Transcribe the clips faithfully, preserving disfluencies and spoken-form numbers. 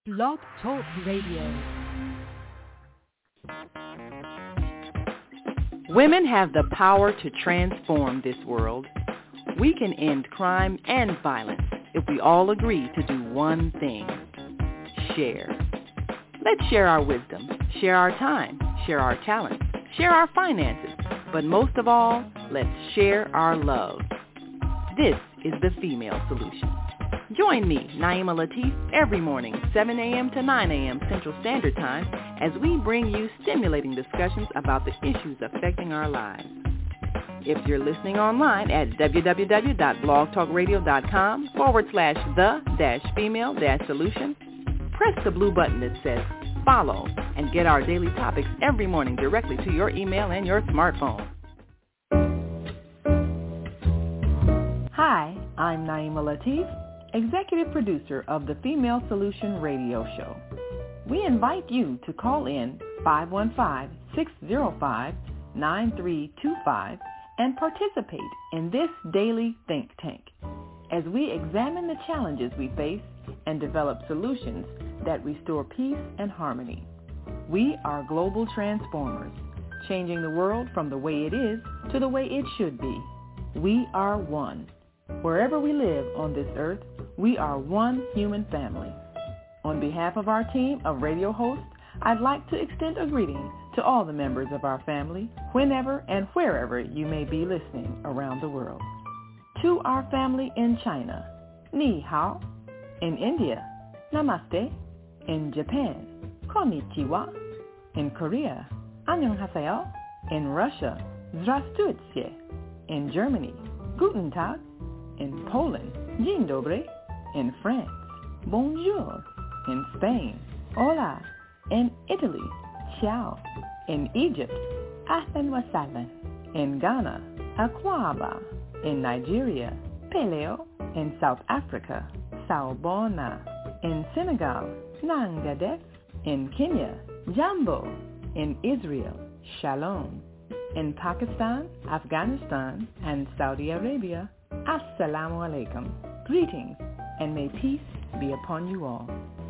Blog Talk Radio. Women have the power to transform this world. We can end crime and violence if we all agree to do one thing: share. Let's share our wisdom, share our time, share our talents, share our finances, but most of all, let's share our love. This is the Female Solution. Join me, Naima Latif, every morning, seven a.m. to nine a.m. Central Standard Time, as we bring you stimulating discussions about the issues affecting our lives. If you're listening online at www.blogtalkradio.com forward slash the dash female dash solution, press the blue button that says follow and get our daily topics every morning directly to your email and your smartphone. Hi, I'm Naima Latif, Executive Producer of the Female Solution Radio Show. We invite you to call in five one five, six zero five, nine three two five and participate in this daily think tank as we examine the challenges we face and develop solutions that restore peace and harmony. We are global transformers, changing the world from the way it is to the way it should be. We are one. Wherever we live on this earth, we are one human family. On behalf of our team of radio hosts, I'd like to extend a greeting to all the members of our family, whenever and wherever you may be listening around the world. To our family in China, Ni Hao. In India, Namaste. In Japan, Konnichiwa. In Korea, Annyeonghaseyo. In Russia, Здравствуйте. In Germany, Guten Tag. In Poland, Dzień dobry. In France, Bonjour. In Spain, Hola. In Italy, Ciao. In Egypt, Ahlan wa sahlan. In Ghana, Akwaba. In Nigeria, Peleo. In South Africa, Sawubona. In Senegal, Nangadef. In Kenya, Jambo. In Israel, Shalom. In Pakistan, Afghanistan, and Saudi Arabia, Assalamu alaikum. Greetings, and may peace be upon you all.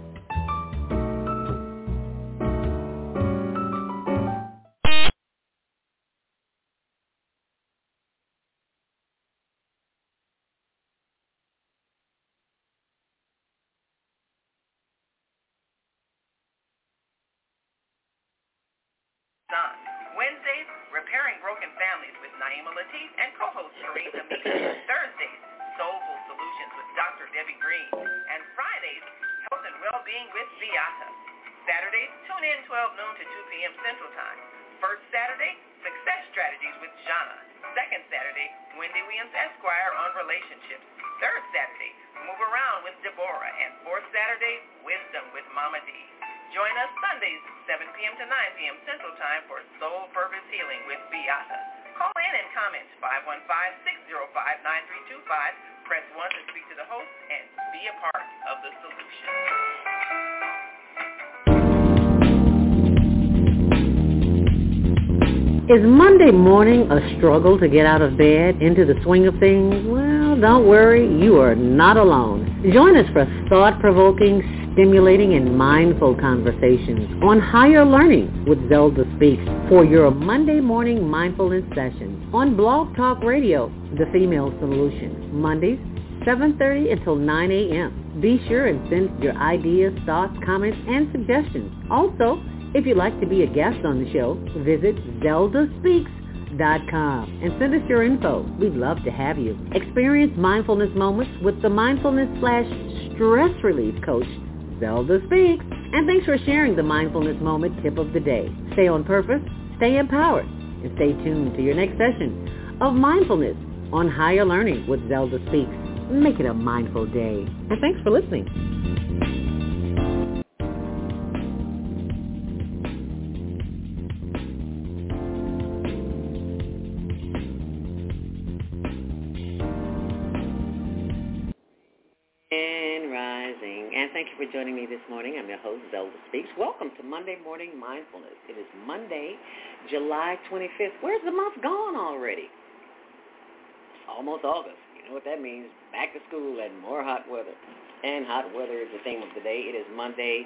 Wednesdays, Repairing Broken Families with Naima Latif and co-host Shereen Hamida. Thursdays, Soulful Solutions with Doctor Debbie Green. And Fridays, Health and Wellbeing with Beata. Saturdays, tune in twelve noon to two p.m. Central Time. First Saturday, Success Strategies with Jana. Second Saturday, Wendy Williams Esquire on relationships. Third Saturday, Move Around with Deborah. And fourth Saturday, Wisdom with Mama D. Join us Sundays, seven p.m. to nine p.m. Central Time for Soul Purpose Healing with Beata. Call in and comment five one five, six zero five, nine three two five. Press one to speak to the host and be a part of the solution. Is Monday morning a struggle to get out of bed, into the swing of things? Well, don't worry, you are not alone. Join us for thought-provoking, stimulating, and mindful conversations on higher learning with Zelda Speaks for your Monday morning mindfulness session on Blog Talk Radio, The Female Solution, Mondays, seven thirty until nine a.m. Be sure and send your ideas, thoughts, comments, and suggestions. Also, if you'd like to be a guest on the show, visit zelda speaks dot com and send us your info. We'd love to have you. Experience mindfulness moments with the mindfulness slash stress relief coach, Zelda Speaks. And thanks for sharing the mindfulness moment tip of the day. Stay on purpose, stay empowered, and stay tuned to your next session of mindfulness on higher learning with Zelda Speaks. Make it a mindful day. And thanks for listening. And thank you for joining me this morning. I'm your host, Zelda Speaks. Welcome to Monday Morning Mindfulness. It is Monday, July twenty-fifth. Where's the month gone already? It's almost August. You know what that means. Back to school and more hot weather. and hot weather is the theme of the day. It is Monday,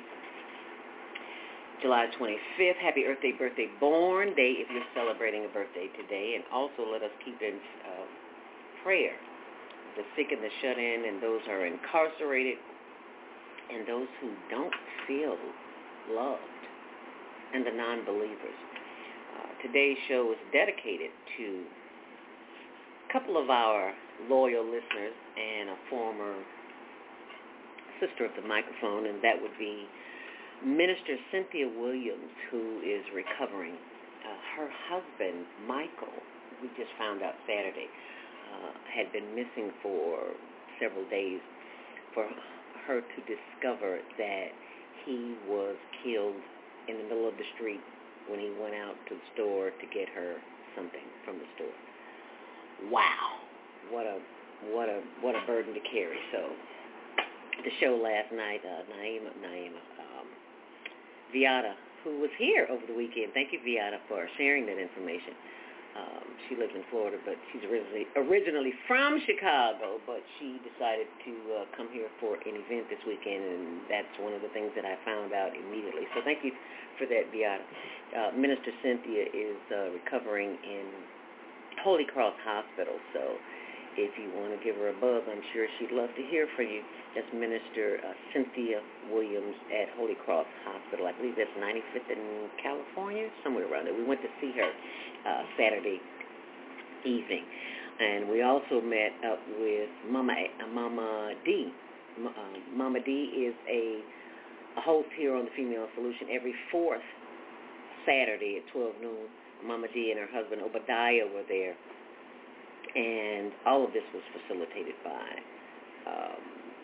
July twenty-fifth. Happy Earth Day, birthday born day if you're celebrating a birthday today. And also let us keep in uh, prayer the sick and the shut-in and those who are incarcerated and those who don't feel loved and the non-believers. Uh, today's show is dedicated to a couple of our loyal listeners and a former sister of the microphone, and that would be Minister Cynthia Williams, who is recovering. Uh, her husband, Michael, we just found out Saturday, uh, had been missing for several days. For her to discover that he was killed in the middle of the street when he went out to the store to get her something from the store. Wow, what a what a what a burden to carry. So the show last night, uh, Naima, Naima, um, Viata, who was here over the weekend. Thank you, Viata, for sharing that information. Um, she lives in Florida, but she's originally originally from Chicago, but she decided to uh, come here for an event this weekend, and that's one of the things that I found out immediately. So thank you for that, Beata. Uh, Minister Cynthia is uh, recovering in Holy Cross Hospital, so if you want to give her a buzz, I'm sure she'd love to hear from you. That's Minister uh, Cynthia Williams at Holy Cross Hospital. I believe that's ninety-fifth in California, somewhere around there. We went to see her uh, Saturday evening. And we also met up with Mama uh, Mama D. M- uh, Mama D is a, a host here on the Female Solution every fourth Saturday at twelve noon. Mama D and her husband Obadiah were there. And all of this was facilitated by um,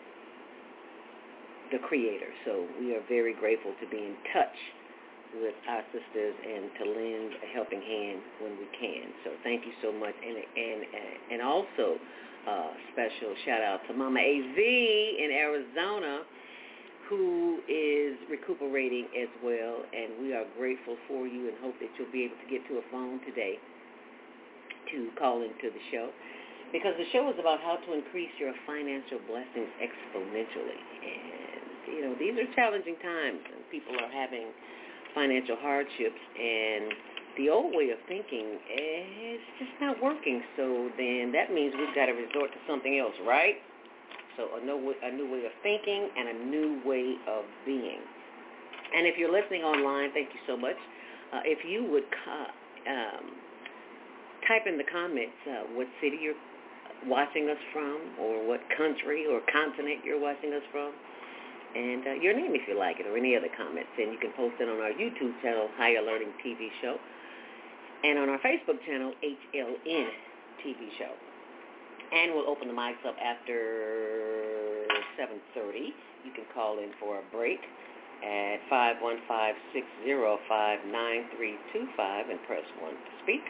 the Creator. So we are very grateful to be in touch with our sisters and to lend a helping hand when we can. So thank you so much. And and and also uh, special shout out to Mama A Z in Arizona, who is recuperating as well. And we are grateful for you and hope that you'll be able to get to a phone today to call into the show, because the show is about how to increase your financial blessings exponentially. And, you know, these are challenging times, and people are having financial hardships, and the old way of thinking is just not working. So then that means we've got to resort to something else, right? So a new way, a new way of thinking and a new way of being. And if you're listening online, thank you so much. Uh, if you would um, type in the comments uh, what city you're watching us from, or what country or continent you're watching us from, and uh, your name if you like it, or any other comments. And you can post it on our YouTube channel, Higher Learning T V Show, and on our Facebook channel, H L N T V Show. And we'll open the mics up after seven thirty. You can call in for a break at five one five, six zero five, nine three two five and press one to speak.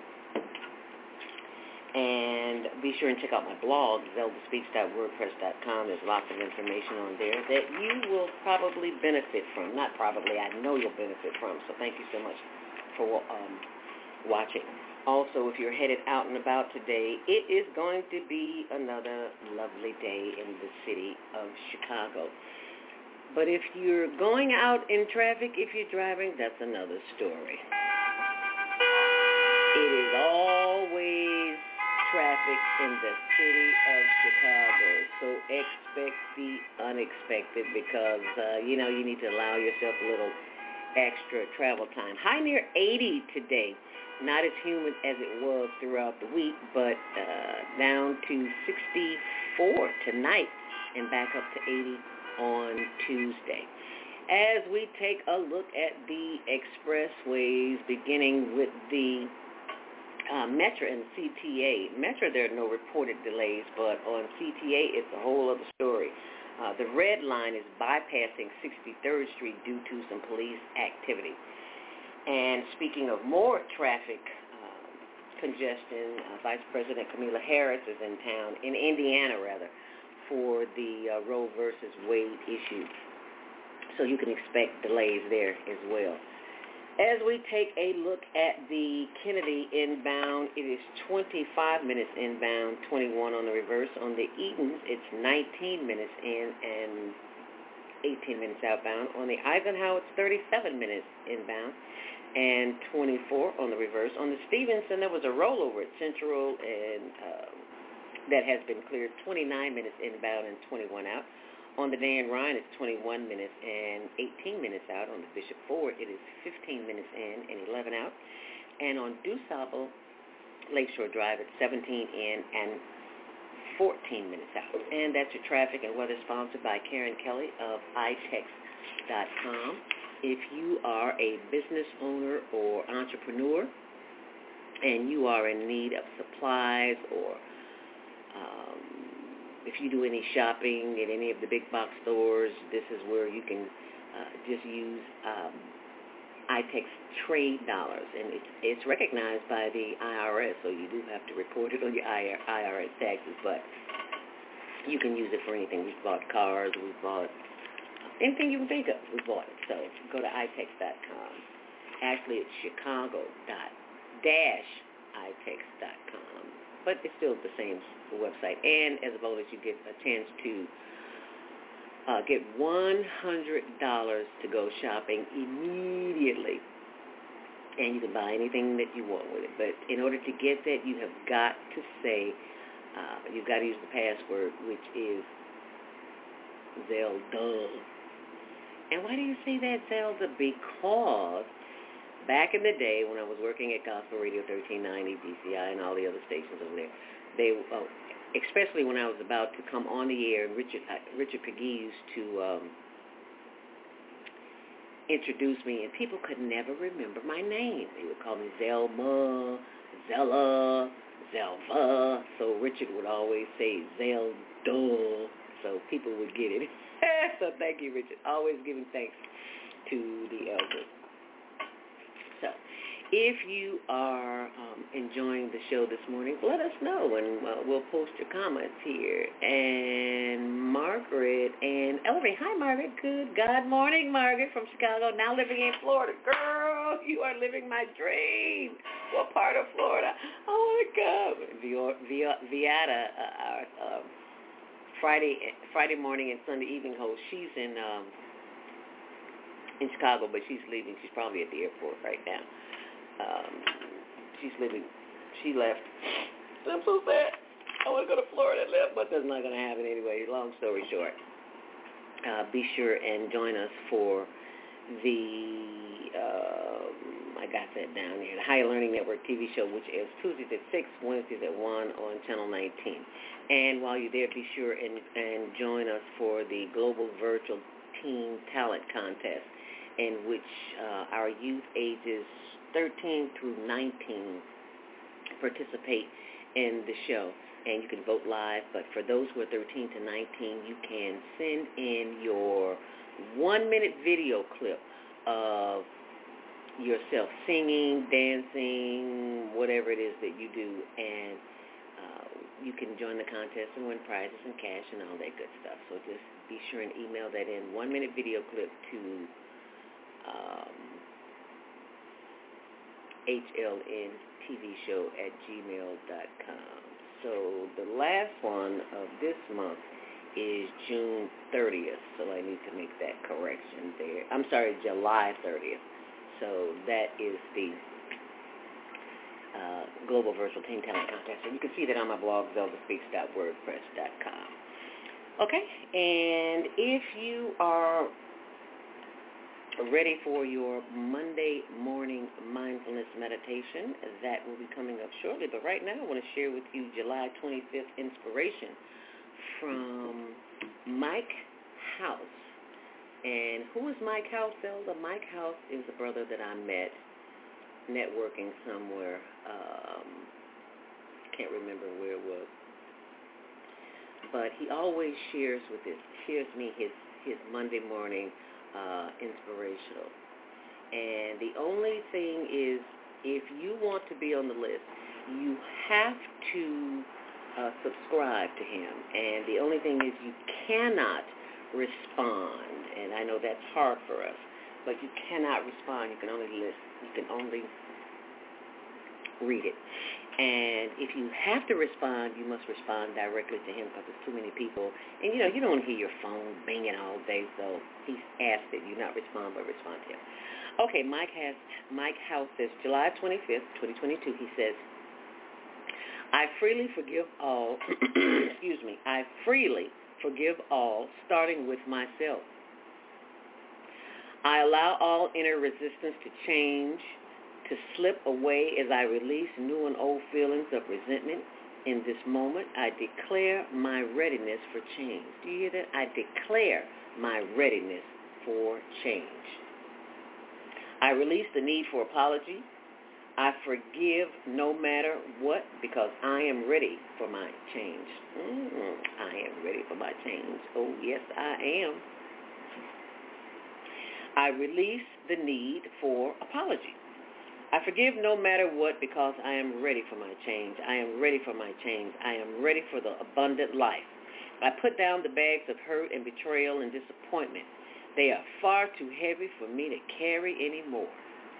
And be sure and check out my blog, zelda speaks dot wordpress dot com. There's lots of information on there that you will probably benefit from. Not probably, I know you'll benefit from. So thank you so much for um, watching. Also, if you're headed out and about today, it is going to be another lovely day in the city of Chicago. But if you're going out in traffic, if you're driving, that's another story. It is always traffic in the city of Chicago, so expect the unexpected, because uh, you know you need to allow yourself a little extra travel time. High near eighty today, not as humid as it was throughout the week, but uh, down to sixty-four tonight and back up to eighty on Tuesday. As we take a look at the expressways, beginning with the Uh, Metro and C T A. Metro, there are no reported delays, but on C T A, it's a whole other story. Uh, the red line is bypassing sixty-third Street due to some police activity. And speaking of more traffic uh, congestion, uh, Vice President Kamala Harris is in town, in Indiana rather, for the uh, Roe versus Wade issue. So you can expect delays there as well. As we take a look at the Kennedy inbound, it is twenty-five minutes inbound, twenty-one on the reverse. On the Eaton, it's nineteen minutes in and eighteen minutes outbound. On the Eisenhower, it's thirty-seven minutes inbound and twenty-four on the reverse. On the Stevenson, there was a rollover at Central, and uh, that has been cleared, twenty-nine minutes inbound and twenty-one out. On the Dan Ryan, it's twenty-one minutes and eighteen minutes out. On the Bishop Ford, it is fifteen minutes in and eleven out. And on DuSable, Lakeshore Drive, it's seventeen in and fourteen minutes out. And that's your traffic and weather, sponsored by Karen Kelly of i text dot com. If you are a business owner or entrepreneur and you are in need of supplies, or um, if you do any shopping at any of the big box stores, this is where you can uh, just use um, iTex trade dollars. And it's, it's recognized by the I R S, so you do have to report it on your I R S taxes, but you can use it for anything. We've bought cars, we've bought anything you can think of, we bought it. So go to i tex dot com. Actually, it's chicago dot dash i tex dot com. But it's still the same website. And as a bonus, you get a chance to uh, get one hundred dollars to go shopping immediately. And you can buy anything that you want with it. But in order to get that, you have got to say, uh, you've got to use the password, which is Zelda. And why do you say that, Zelda? Because back in the day when I was working at Gospel Radio thirteen ninety, D C I, and all the other stations over there, they, uh, especially when I was about to come on the air, Richard uh, Richard Peggy used to um, introduce me, and people could never remember my name. They would call me Zelma, Zella, Zelva. So Richard would always say Zelda, so people would get it. So thank you, Richard. Always giving thanks to the elders. So if you are um, enjoying the show this morning, let us know, and uh, we'll post your comments here. And Margaret and Ellery. Hi, Margaret. Good God morning, Margaret from Chicago, now living in Florida. Girl, you are living my dream. What part of Florida? I want to come. Viata, uh, our uh, Friday Friday morning and Sunday evening host, she's in um, in Chicago, but she's leaving. She's probably at the airport right now. Um, she's leaving. She left. I'm so sad. I want to go to Florida and live, but that's not going to happen anyway. Long story short, uh, be sure and join us for the, uh, I got that down here, the Higher Learning Network T V show, which is Tuesdays at six, Wednesdays at one on Channel nineteen. And while you're there, be sure and, and join us for the Global Virtual Teen Talent Contest, in which uh, our youth ages thirteen through nineteen participate in the show. And you can vote live, but for those who are thirteen to nineteen, you can send in your one-minute video clip of yourself singing, dancing, whatever it is that you do, and uh, you can join the contest and win prizes and cash and all that good stuff. So just be sure and email that in, one-minute video clip to um, H L N T V show at gmail dot com. So the last one of this month is June thirtieth, so I need to make that correction there. I'm sorry, July thirtieth. So that is the uh, Global Virtual Teen Talent Contest. And you can see that on my blog, zelda speaks dot wordpress dot com. Okay, and if you are ready for your Monday morning mindfulness meditation, that will be coming up shortly. But right now, I want to share with you July twenty-fifth inspiration from Mike House. And who is Mike House, Zelda? Mike House is a brother that I met networking somewhere. Um, can't remember where it was. But he always shares with this, shares me his, his Monday morning uh, inspirational. And the only thing is, if you want to be on the list, you have to uh, subscribe to him. And the only thing is, you cannot respond, and I know that's hard for us, but you cannot respond. You can only listen. You can only read it. And if you have to respond, you must respond directly to him because there's too many people. And, you know, you don't want to hear your phone binging all day, so he's asked that you not respond, but respond to him. Okay, Mike has Mike House says, July twenty-fifth, twenty twenty-two, he says, I freely forgive all, excuse me, I freely forgive all, starting with myself. I allow all inner resistance to change, to slip away as I release new and old feelings of resentment. In this moment, I declare my readiness for change. Do you hear that? I declare my readiness for change. I release the need for apology. I forgive no matter what because I am ready for my change. Mm, I am ready for my change. Oh, yes, I am. I release the need for apology. I forgive no matter what because I am ready for my change. I am ready for my change. I am ready for the abundant life. I put down the bags of hurt and betrayal and disappointment. They are far too heavy for me to carry anymore.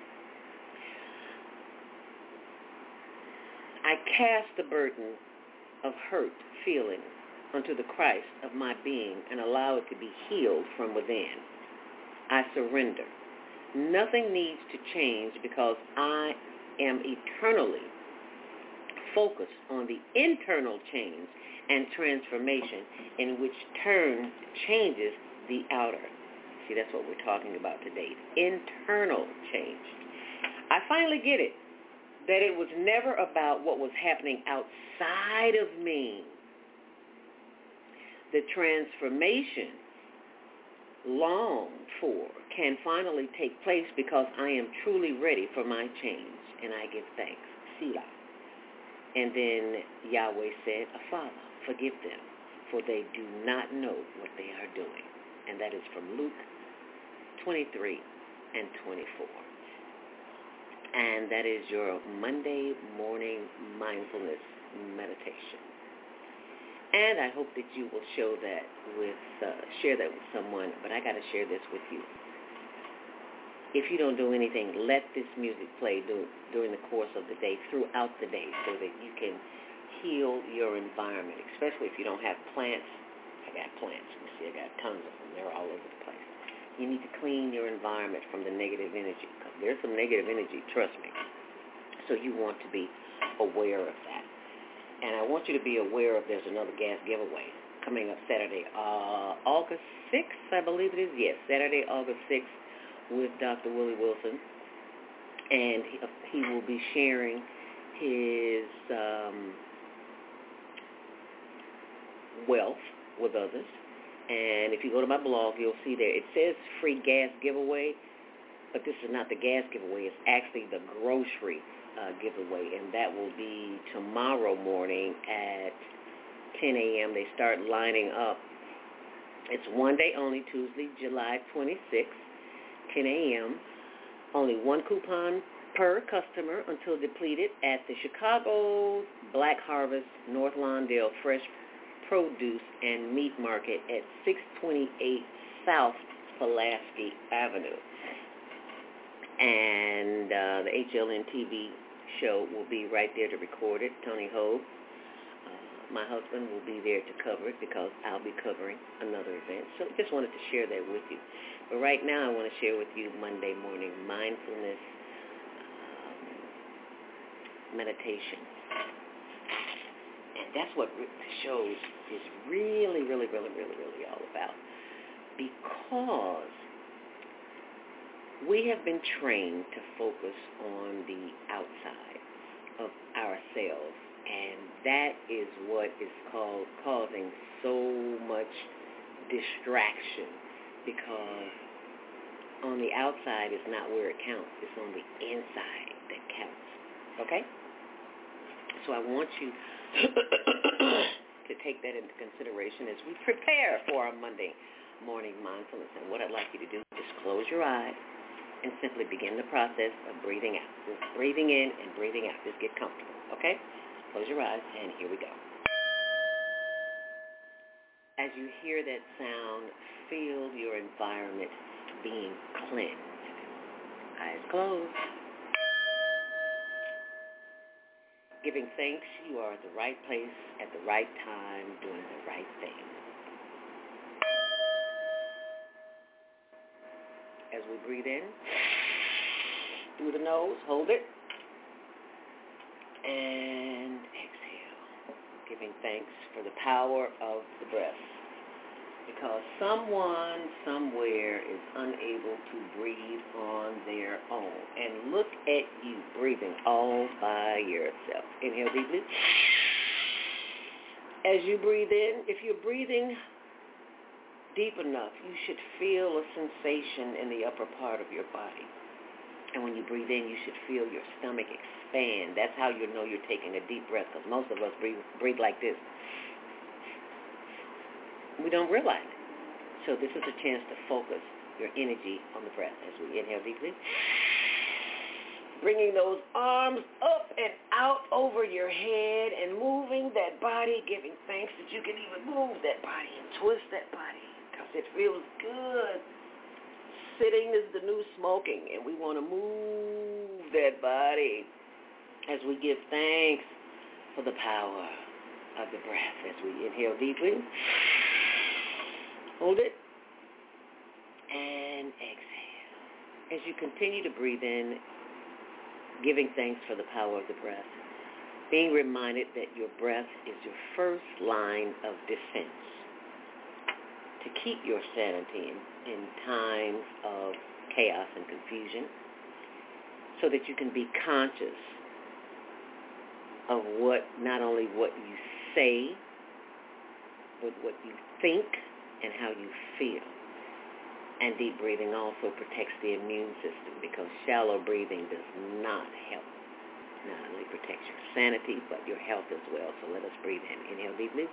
I cast the burden of hurt feelings onto the Christ of my being and allow it to be healed from within. I surrender. Nothing needs to change because I am eternally focused on the internal change and transformation in which turn changes the outer. See, that's what we're talking about today, internal change. I finally get it, that it was never about what was happening outside of me. The transformation longed for can finally take place because I am truly ready for my change, and I give thanks. Selah. And then Yahweh said, Father, forgive them, for they do not know what they are doing. And that is from Luke twenty-three and twenty-four. And that is your Monday morning mindfulness meditation. And I hope that you will show that with, uh, share that with someone, but I got to share this with you. If you don't do anything, let this music play do, during the course of the day, throughout the day, so that you can heal your environment, especially if you don't have plants. I got plants. You see, I got tons of them. They're all over the place. You need to clean your environment from the negative energy, because there's some negative energy, trust me. So you want to be aware of that. And I want you to be aware of there's another gas giveaway coming up Saturday, uh, August sixth, I believe it is. Yes, Saturday, August sixth, with Doctor Willie Wilson. And he, he will be sharing his um, wealth with others. And if you go to my blog, you'll see there, it says free gas giveaway, but this is not the gas giveaway. It's actually the grocery uh, giveaway, and that will be tomorrow morning at ten a.m. They start lining up. It's one day only, Tuesday, July twenty-sixth, ten a.m. Only one coupon per customer until depleted at the Chicago Black Harvest North Lawndale Fresh Produce and Meat Market at six twenty-eight South Pulaski Avenue. And uh, the H L N T V show will be right there to record it. Tony Hogue, uh, my husband, will be there to cover it because I'll be covering another event. So just wanted to share that with you. But right now I want to share with you Monday morning mindfulness um, meditation. And that's what the show is really, really, really, really, really all about. Because we have been trained to focus on the outside of ourselves, and that is what is called causing so much distraction, because on the outside is not where it counts. It's on the inside that counts, okay? So I want you to take that into consideration as we prepare for our Monday morning mindfulness. And what I'd like you to do is close your eyes and simply begin the process of breathing out. Just breathing in and breathing out. Just get comfortable, okay? Close your eyes, and here we go. As you hear that sound, feel your environment being cleansed. Eyes closed. Giving thanks, you are at the right place at the right time, doing the right thing. As we breathe in, through the nose, hold it, and exhale. Giving thanks for the power of the breath. Because someone somewhere is unable to breathe on their own. And look at you breathing all by yourself. Inhale deeply. As you breathe in, if you're breathing deep enough, you should feel a sensation in the upper part of your body. And when you breathe in, you should feel your stomach expand. That's how you know you're taking a deep breath, because most of us breathe, breathe like this. We don't realize it. So this is a chance to focus your energy on the breath as we inhale deeply. Bringing those arms up and out over your head and moving that body, giving thanks that you can even move that body and twist that body because it feels good. Sitting is the new smoking, and we want to move that body as we give thanks for the power of the breath as we inhale deeply. Hold it, and exhale. As you continue to breathe in, giving thanks for the power of the breath, being reminded that your breath is your first line of defense to keep your sanity in, in times of chaos and confusion, so that you can be conscious of what, not only what you say, but what you think and how you feel. And deep breathing also protects the immune system, because shallow breathing does not help. Not only protects your sanity, but your health as well. So let us breathe in. Inhale deeply.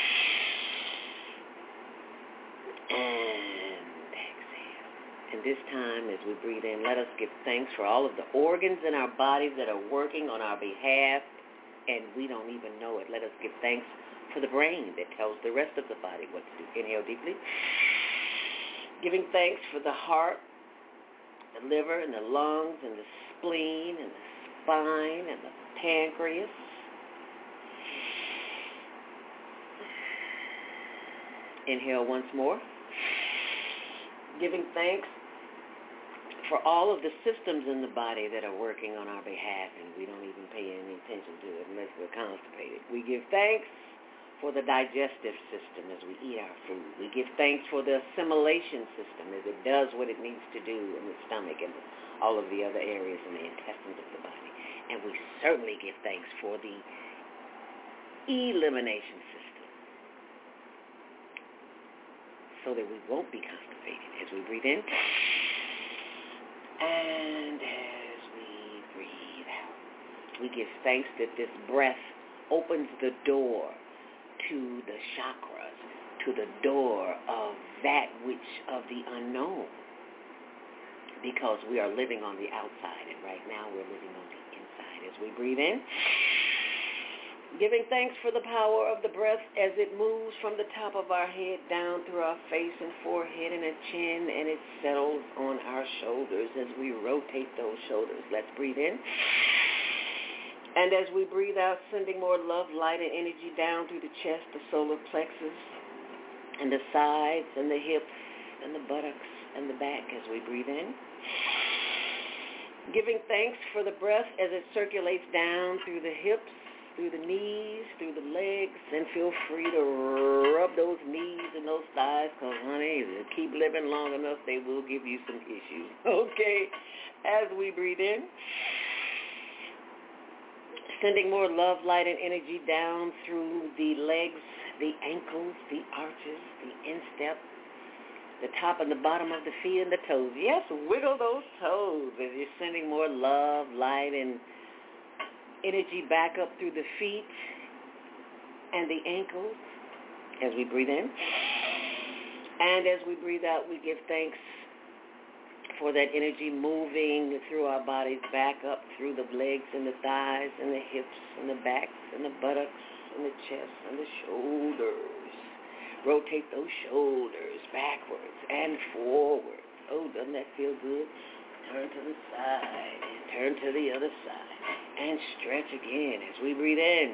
And exhale. And this time, as we breathe in, let us give thanks for all of the organs in our bodies that are working on our behalf, and we don't even know it. Let us give thanks for the brain that tells the rest of the body what to do. Inhale deeply. Giving thanks for the heart, the liver, and the lungs, and the spleen, and the spine, and the pancreas. Inhale once more. Giving thanks for all of the systems in the body that are working on our behalf, and we don't even pay any attention to it unless we're constipated. We give thanks for the digestive system as we eat our food. We give thanks for the assimilation system as it does what it needs to do in the stomach and all of the other areas in the intestines of the body. And we certainly give thanks for the elimination system so that we won't be constipated as we breathe in. And as we breathe out, we give thanks that this breath opens the door to the chakras, to the door of that which of the unknown, because we are living on the outside, and right now we're living on the inside. As we breathe in, giving thanks for the power of the breath as it moves from the top of our head down through our face and forehead and a chin, and it settles on our shoulders as we rotate those shoulders. Let's breathe in. And as we breathe out, sending more love, light, and energy down through the chest, the solar plexus, and the sides, and the hips, and the buttocks, and the back as we breathe in. Giving thanks for the breath as it circulates down through the hips, through the knees, through the legs, and feel free to rub those knees and those thighs, because, honey, if you keep living long enough, they will give you some issues. Okay, as we breathe in, sending more love, light, and energy down through the legs, the ankles, the arches, the instep, the top and the bottom of the feet and the toes. Yes, wiggle those toes as you're sending more love, light, and energy back up through the feet and the ankles as we breathe in. And as we breathe out, we give thanks for that energy moving through our bodies back up through the legs and the thighs and the hips and the backs and the buttocks and the chest and the shoulders. Rotate those shoulders backwards and forwards. Oh, doesn't that feel good? turn to the side, and turn to the other side, and stretch again as we breathe in,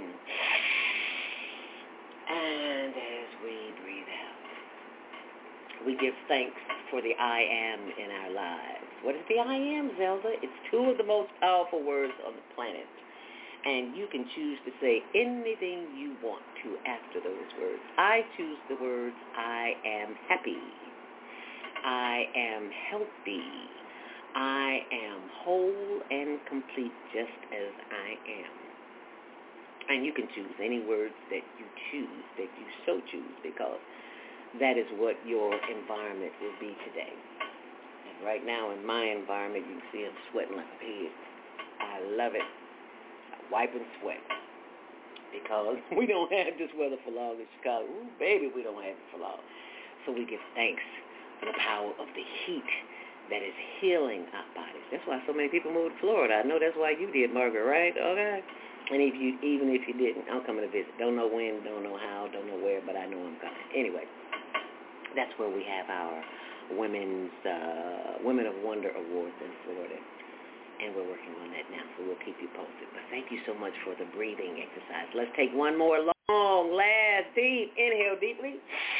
and as we breathe out. We give thanks for the I am in our lives. What is the I am, Zelda? It's two of the most powerful words on the planet. And you can choose to say anything you want to after those words. I choose the words, I am happy. I am healthy. I am whole and complete just as I am. And you can choose any words that you choose, that you so choose, because that is what your environment will be today. And right now in my environment, you can see I'm sweating like a pig. I love it. Wipe and sweat, because we don't have this weather for long in Chicago. Ooh, baby, we don't have it for long. So we give thanks for the power of the heat that is healing our bodies. That's why so many people moved to Florida. I know that's why you did, Margaret, right? Okay. And if you, even if you didn't, I'm coming to visit. Don't know when, don't know how, don't know where, but I know I'm coming. Anyway, that's where we have our Women's uh, Women of Wonder Awards in Florida. And we're working on that now, so we'll keep you posted. But thank you so much for the breathing exercise. Let's take one more long, last, deep inhale deeply.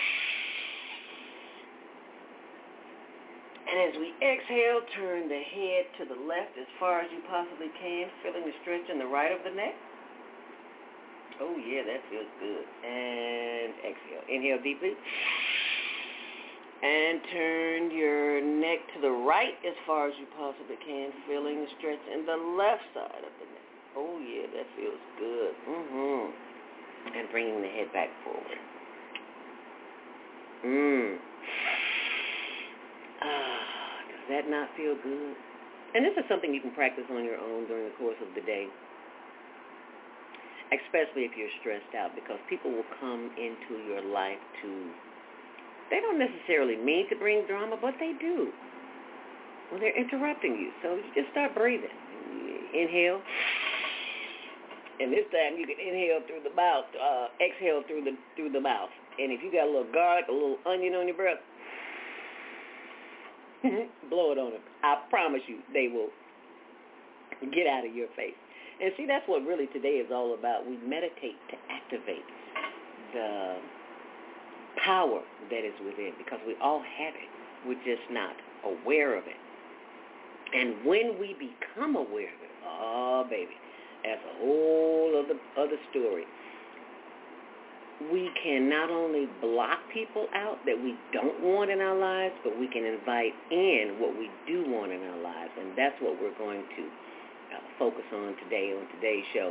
And as we exhale, turn the head to the left as far as you possibly can, feeling the stretch in the right of the neck. Oh, yeah, that feels good. And exhale. Inhale deeply. And turn your neck to the right as far as you possibly can, feeling the stretch in the left side of the neck. Oh, yeah, that feels good. Mm-hmm. And bringing the head back forward. Mm. Ah, does that not feel good? And this is something you can practice on your own during the course of the day, especially if you're stressed out, because people will come into your life to... They don't necessarily mean to bring drama, but they do. Well, they're interrupting you. So you just start breathing. Inhale. And this time you can inhale through the mouth, uh, exhale through the through the mouth. And if you got a little garlic, a little onion on your breath, blow it on them. I promise you they will get out of your face. And see, that's what really today is all about. We meditate to activate the power that is within, because we all have it. We're just not aware of it. And when we become aware of it, oh, baby, that's a whole other, other story. We can not only block people out that we don't want in our lives, but we can invite in what we do want in our lives. And that's what we're going to uh, focus on today, on today's show,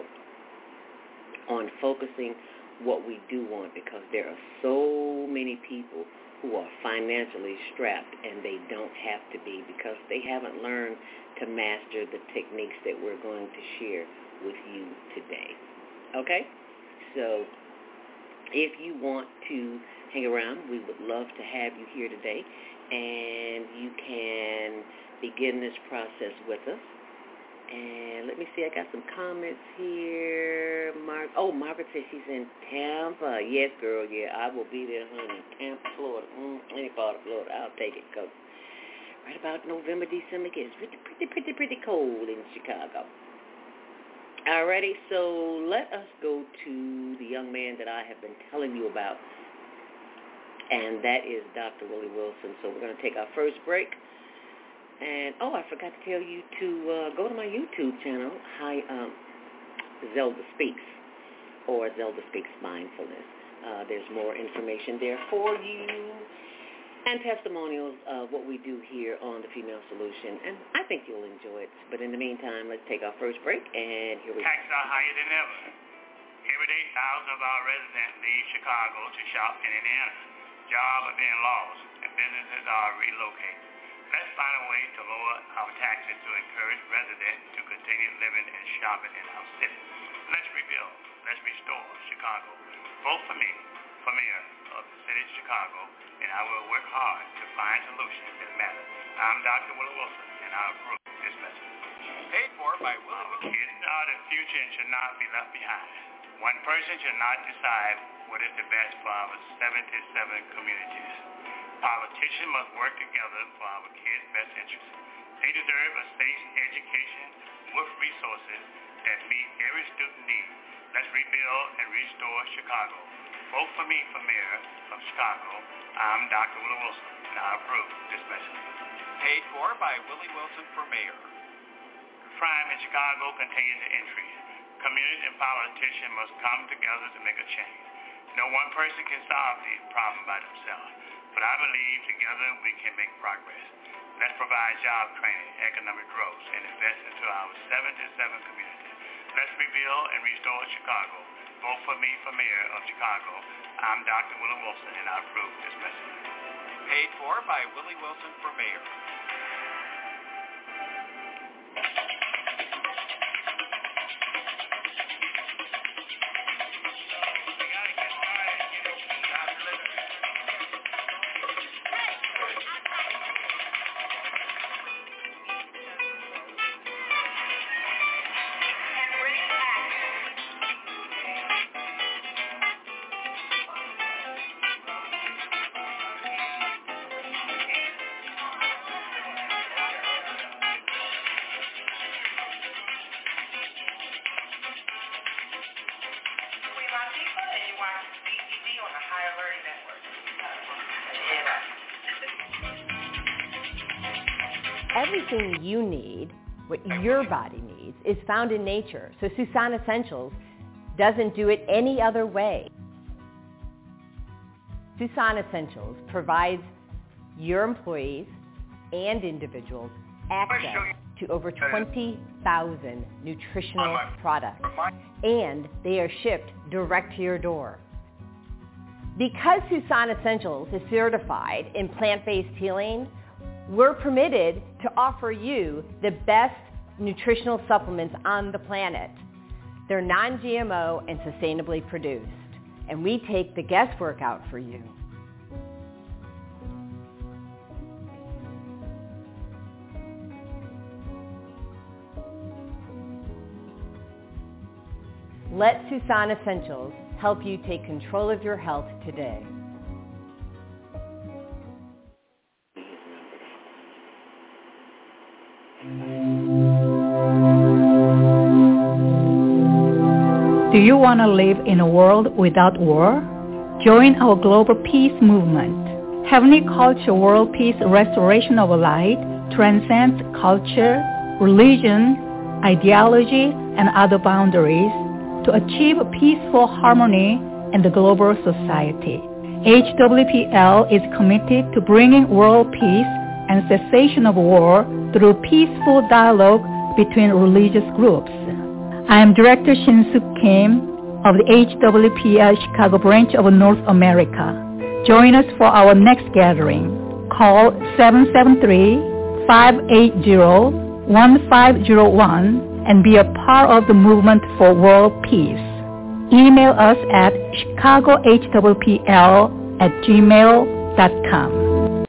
on focusing what we do want, because there are so many people who are financially strapped, and they don't have to be, because they haven't learned to master the techniques that we're going to share with you today. Okay? So if you want to hang around, we would love to have you here today, and you can begin this process with us. And let me see, I got some comments here. Mar- oh, Margaret says she's in Tampa. Yes, girl, yeah, I will be there, honey. Tampa, Florida. Mm, any part of Florida, I'll take it, because right about November, December, it gets pretty, pretty, pretty, pretty cold in Chicago. Alrighty, so let us go to the young man that I have been telling you about, and that is Doctor Willie Wilson. So we're going to take our first break. And, oh, I forgot to tell you to uh, go to my YouTube channel, Hi, um, Zelda Speaks, or Zelda Speaks Mindfulness. Uh, there's more information there for you, and testimonials of what we do here on The Female Solution. And I think you'll enjoy it. But in the meantime, let's take our first break, and here we go. Taxes are higher than ever. Every day, thousands of our residents leave Chicago to shop in Indiana. Jobs are being lost, and businesses are relocated. Let's find a way to lower our taxes to encourage residents to continue living and shopping in our city. Let's rebuild. Let's restore Chicago. Vote for me for mayor of the city of Chicago, and I will work hard to find solutions that matter. I'm Doctor Willie Wilson, and I approve this message. Paid for by Willie Wilson. Kids are the future and should not be left behind. One person should not decide what is the best for our seventy-seven communities. Politicians must work together for our kids' best interests. They deserve a state education with resources that meet every student need. Let's rebuild and restore Chicago. Vote for me for mayor of Chicago. I'm Doctor Willie Wilson, and I approve this message. Paid for by Willie Wilson for mayor. Crime in Chicago continues to increase. Community and politicians must come together to make a change. No one person can solve these problems by themselves, but I believe together we can make progress. Let's provide job training, economic growth, and invest into our seventy-seven communities. Let's rebuild and restore Chicago. Vote for me for mayor of Chicago. I'm Doctor Willie Wilson, and I approve this message. Paid for by Willie Wilson for mayor. Everything you need, what your body needs, is found in nature. So Susan Essentials doesn't do it any other way. Susan Essentials provides your employees and individuals access to over twenty thousand nutritional products, and they are shipped direct to your door. Because Susan Essentials is certified in plant-based healing, we're permitted to offer you the best nutritional supplements on the planet. They're non-G M O and sustainably produced, and we take the guesswork out for you. Let Susan Essentials help you take control of your health today. Do you want to live in a world without war? Join our global peace movement. Heavenly Culture World Peace Restoration of Light transcends culture, religion, ideology, and other boundaries to achieve peaceful harmony in the global society. H W P L is committed to bringing world peace and cessation of war through peaceful dialogue between religious groups. I am Director Shin-Suk Kim of the H W P L Chicago branch of North America. Join us for our next gathering. Call seven seven three, five eight zero, one five zero one and be a part of the movement for world peace. Email us at chicago h w p l at gmail dot com.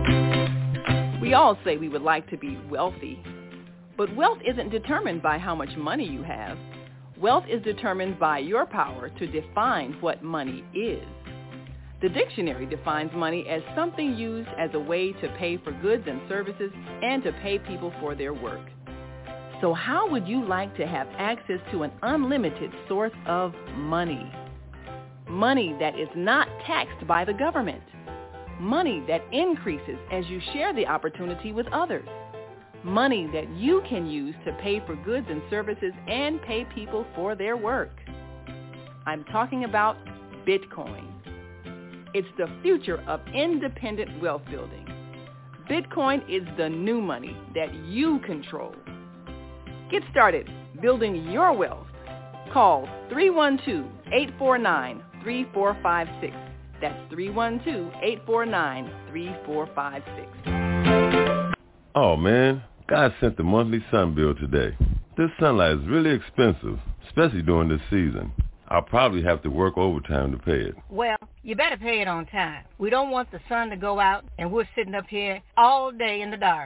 We all say we would like to be wealthy, but wealth isn't determined by how much money you have. Wealth is determined by your power to define what money is. The dictionary defines money as something used as a way to pay for goods and services and to pay people for their work. So how would you like to have access to an unlimited source of money? Money that is not taxed by the government. Money that increases as you share the opportunity with others. Money that you can use to pay for goods and services and pay people for their work. I'm talking about Bitcoin. It's the future of independent wealth building. Bitcoin is the new money that you control. Get started building your wealth. Call three one two, eight four nine, three four five six. That's three one two, eight four nine, three four five six. Oh, man. God sent the monthly sun bill today. This sunlight is really expensive, especially during this season. I'll probably have to work overtime to pay it. Well, you better pay it on time. We don't want the sun to go out and we're sitting up here all day in the dark.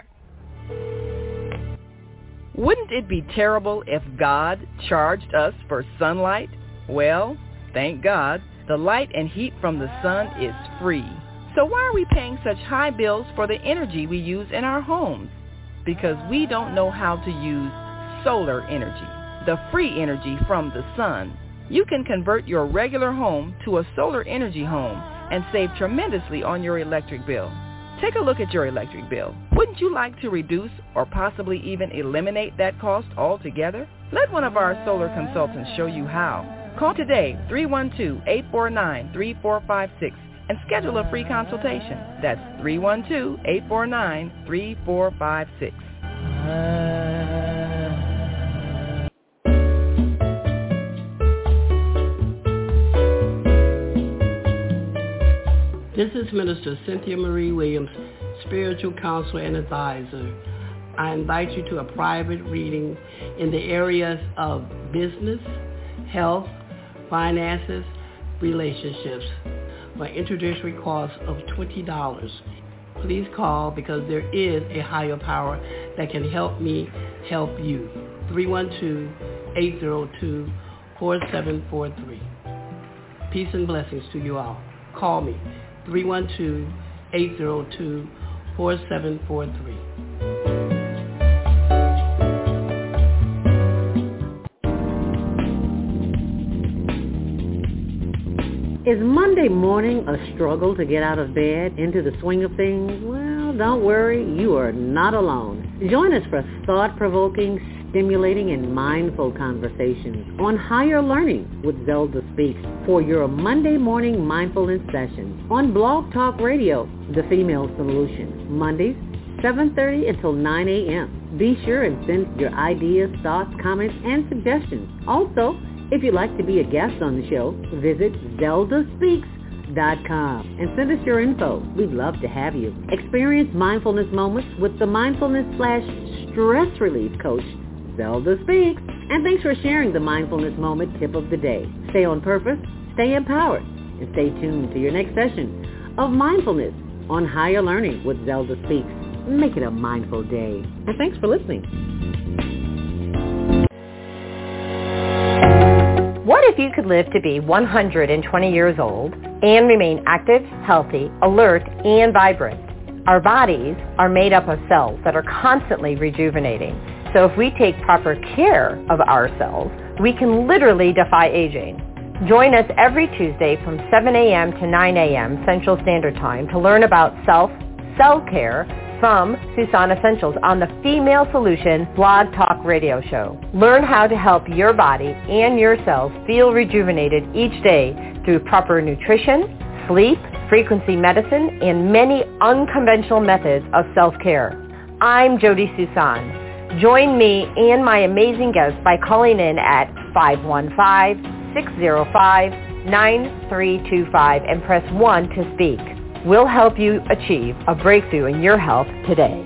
Wouldn't it be terrible if God charged us for sunlight? Well, thank God, the light and heat from the sun is free. So why are we paying such high bills for the energy we use in our homes? because we don't know how to use solar energy, the free energy from the sun. You can convert your regular home to a solar energy home and save tremendously on your electric bill. Take a look at your electric bill. Wouldn't you like to reduce or possibly even eliminate that cost altogether? Let one of our solar consultants show you how. Call today, three one two, eight four nine, three four five six, and schedule a free consultation. That's three one two, eight four nine, three four five six. This is Minister Cynthia Marie Williams, spiritual counselor and advisor. I invite you to a private reading in the areas of business, health, finances, relationships for an introductory cost of twenty dollars. Please call because there is a higher power that can help me help you. three one two, eight zero two, four seven four three. Peace and blessings to you all. Call me, three one two, eight zero two, four seven four three. Is Monday morning a struggle to get out of bed, into the swing of things? Well, don't worry, you are not alone. Join us for thought-provoking, stimulating, and mindful conversations on higher learning with Zelda Speaks for your Monday morning mindfulness session on Blog Talk Radio, The Female Solution, Mondays, seven thirty until nine a.m. Be sure and send your ideas, thoughts, comments, and suggestions. Also, if you'd like to be a guest on the show, visit zelda speaks dot com and send us your info. We'd love to have you. Experience mindfulness moments with the mindfulness slash stress relief coach, Zelda Speaks. And thanks for sharing the mindfulness moment tip of the day. Stay on purpose, stay empowered, and stay tuned to your next session of Mindfulness on Higher Learning with Zelda Speaks. Make it a mindful day. And thanks for listening. What if you could live to be one hundred twenty years old and remain active, healthy, alert, and vibrant? Our bodies are made up of cells that are constantly rejuvenating. So if we take proper care of our cells, we can literally defy aging. Join us every Tuesday from seven a.m. to nine a.m. Central Standard Time to learn about self, cell care from Susan Essentials on the Female Solution Blog Talk Radio Show. Learn how to help your body and your cells feel rejuvenated each day through proper nutrition, sleep, frequency medicine, and many unconventional methods of self-care. I'm Jody Susan. Join me and my amazing guests by calling in at five one five, six zero five, nine three two five and press one to speak. We'll help you achieve a breakthrough in your health today.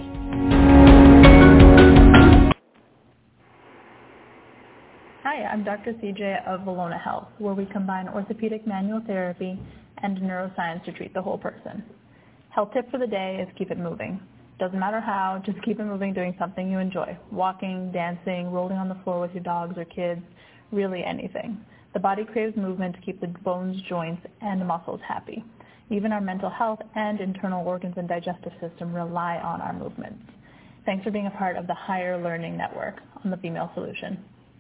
Hi, I'm Doctor C J of Valona Health, where we combine orthopedic manual therapy and neuroscience to treat the whole person. Health tip for the day is keep it moving. Doesn't matter how, just keep it moving doing something you enjoy. Walking, dancing, rolling on the floor with your dogs or kids, really anything. The body craves movement to keep the bones, joints, and muscles happy. Even our mental health and internal organs and digestive system rely on our movements. Thanks for being a part of the Higher Learning Network on the Female Solution.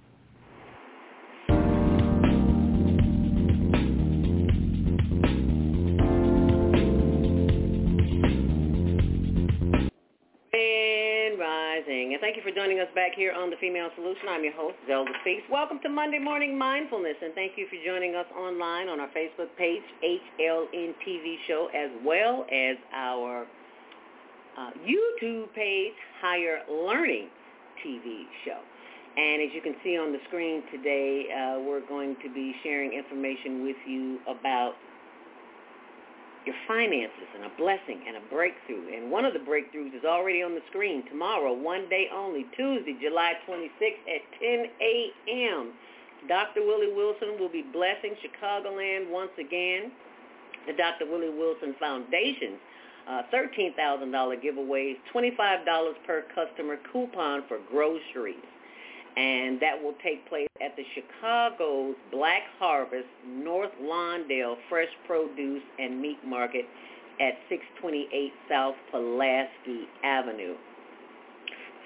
And rising. And thank you for joining us back here on the Female Solution. I'm your host, Zelda Speaks. Welcome to Monday Morning Mindfulness, and thank you for joining us online on our Facebook page, H L N T V Show, as well as our uh, YouTube page, Higher Learning T V Show. And as you can see on the screen today, uh, we're going to be sharing information with you about your finances and a blessing and a breakthrough. And one of the breakthroughs is already on the screen. Tomorrow, one day only, Tuesday, July twenty-sixth at ten a.m. Doctor Willie Wilson will be blessing Chicagoland once again. The Doctor Willie Wilson Foundation, uh, thirteen thousand dollars giveaways, twenty-five dollars per customer coupon for groceries. And that will take place at the Chicago's Black Harvest North Lawndale Fresh Produce and Meat Market at six twenty-eight South Pulaski Avenue.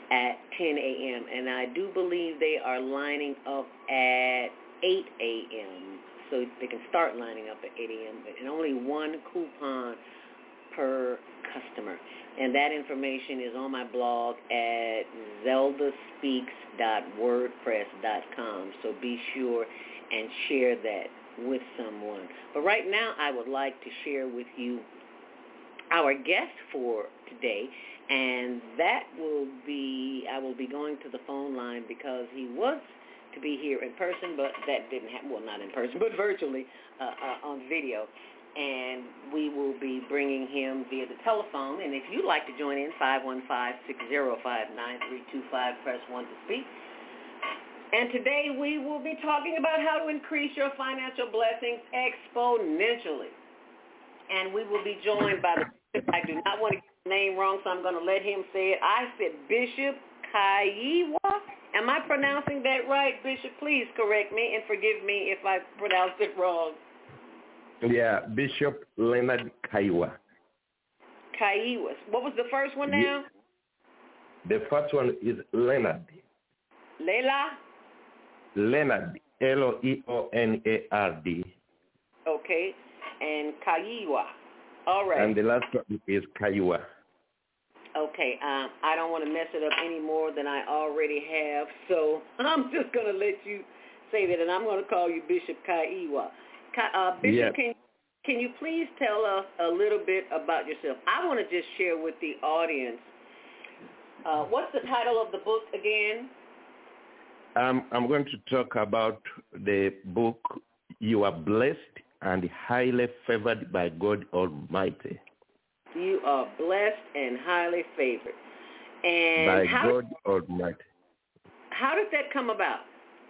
at ten a.m. And I do believe they are lining up at eight a.m. So they can start lining up at eight a.m. and only one coupon per customer. And that information is on my blog at zelda speaks dot wordpress dot com. So be sure and share that with someone. But right now I would like to share with you our guest for today, and that will be, I will be going to the phone line because he was to be here in person, but that didn't happen, well, not in person, but virtually uh, uh, on video. And we will be bringing him via the telephone. And if you'd like to join in, five one five, six zero five, nine three two five, press one to speak. And today we will be talking about how to increase your financial blessings exponentially. And we will be joined by the, I do not want to get the name wrong, so I'm going to let him say it. I said Bishop Kaiwa. Am I pronouncing that right, Bishop? Please correct me and forgive me if I pronounced it wrong. Yeah, Bishop Leonard Kaiwa. Kaiwa. What was the first one now? The first one is Leonard. Leila? Leonard. L O E O N A R D. Okay. And Kaiwa. All right. And the last one is Kaiwa. Okay. Um, I don't want to mess it up any more than I already have, so I'm just going to let you say that, and I'm going to call you Bishop Kaiwa. Uh, Bishop, yeah. can, can you please tell us a little bit about yourself? I want to just share with the audience, uh, what's the title of the book again? Um, I'm going to talk about the book, You Are Blessed and Highly Favored by God Almighty. You are blessed and highly favored. And by how, God Almighty. How did that come about?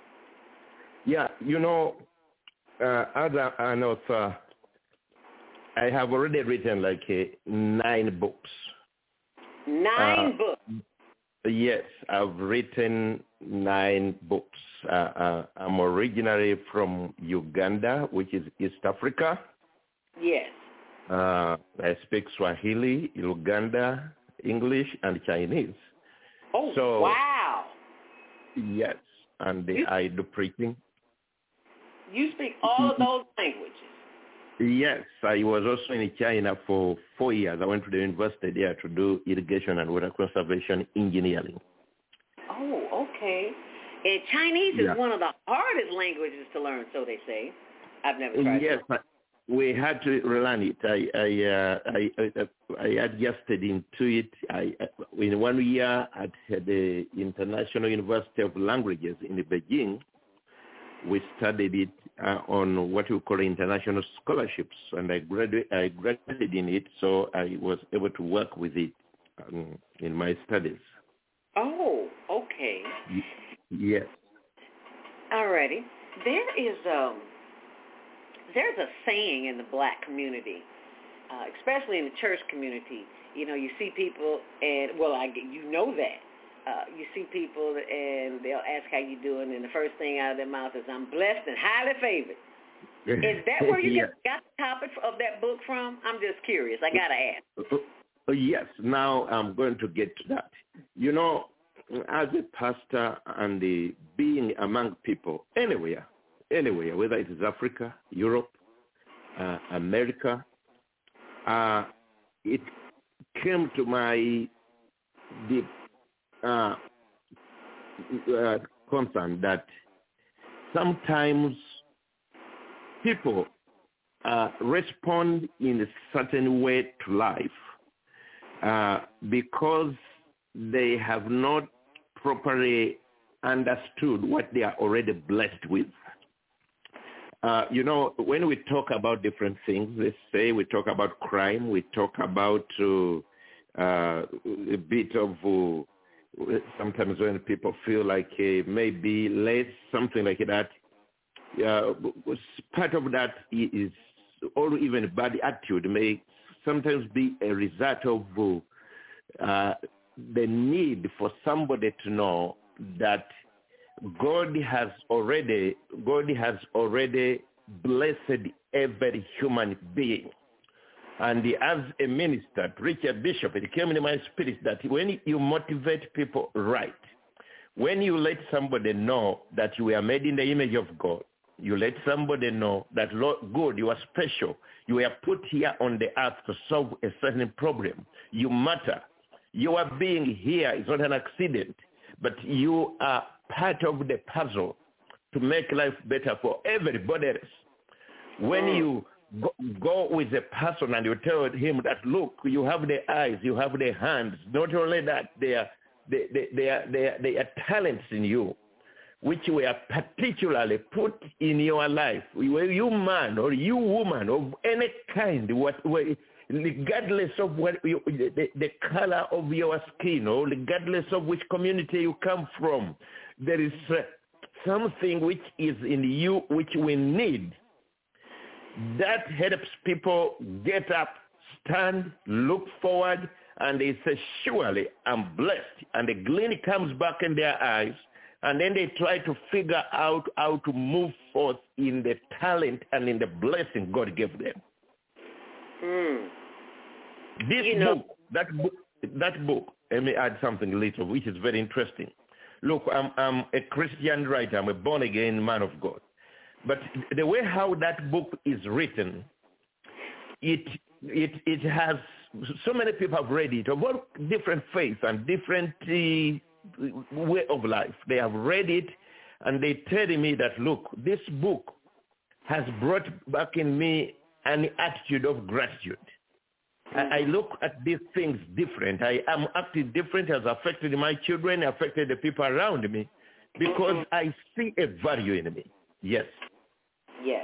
Yeah, you know, uh, as an author, I have already written like uh, nine books. Nine uh, books? Yes, I've written nine books. Uh, uh, I'm originally from Uganda, which is East Africa. Yes. Uh, I speak Swahili, Luganda, English, and Chinese. Oh, so, wow. Yes, and you, I do preaching. You speak all of those languages? Yes, I was also in China for four years. I went to the university there to do irrigation and water conservation engineering. Oh, okay. And Chinese yeah. is one of the hardest languages to learn, so they say. I've never tried yes, it. Yes, we had to learn it. I I, uh, I I I adjusted into it. I in one year at the International University of Languages in Beijing, we studied it uh, on what we call international scholarships, and I graduated. I graduated in it, so I was able to work with it um, in my studies. Oh, okay. Y- yes. Alrighty. There is um. There's a saying in the black community, uh, especially in the church community. You know, you see people, and, well, I, you know that. Uh, you see people, and they'll ask how you doing, and the first thing out of their mouth is, I'm blessed and highly favored. Is that where you yeah. got the topic of that book from? I'm just curious. I got to ask. Uh, yes. Now I'm going to get to that. You know, as a pastor and the being among people anywhere, Anywhere, whether it is Africa, Europe, uh, America, uh, it came to my deep uh, uh, concern that sometimes people uh, respond in a certain way to life uh, because they have not properly understood what they are already blessed with. Uh, you know, when we talk about different things, let's say we talk about crime, we talk about uh, uh, a bit of, uh, sometimes when people feel like uh, maybe less, something like that, uh, part of that is, or even bad attitude may sometimes be a result of uh, the need for somebody to know that God has already, God has already blessed every human being. And as a minister, preacher, bishop, it came in my spirit that when you motivate people right, when you let somebody know that you are made in the image of God, you let somebody know that, Lord God, you are special. You were put here on the earth to solve a certain problem. You matter. Your being here is not an accident, but you are part of the puzzle to make life better for everybody else. When you go, go with a person and you tell him that, look, you have the eyes, you have the hands, not only that, they are, they, they, they are, they are, they are talents in you, which were particularly put in your life. Were you man or you woman of any kind, what, regardless of what you, the, the color of your skin or regardless of which community you come from, there is uh, something which is in you which we need. That helps people get up, stand, look forward, and they say, surely I'm blessed. And the gleam comes back in their eyes, and then they try to figure out how to move forth in the talent and in the blessing God gave them. Hmm. This you know, book, that book, that book, let me add something little, which is very interesting. Look, I'm, I'm a Christian writer. I'm a born-again man of God. But the way how that book is written, it it it has, so many people have read it, of all different faiths and different uh, way of life. They have read it, and they tell me that, look, this book has brought back in me an attitude of gratitude. Mm-hmm. I, I look at these things different. I am acting different, has affected my children, affected the people around me, because mm-hmm. I see a value in me. Yes. Yes.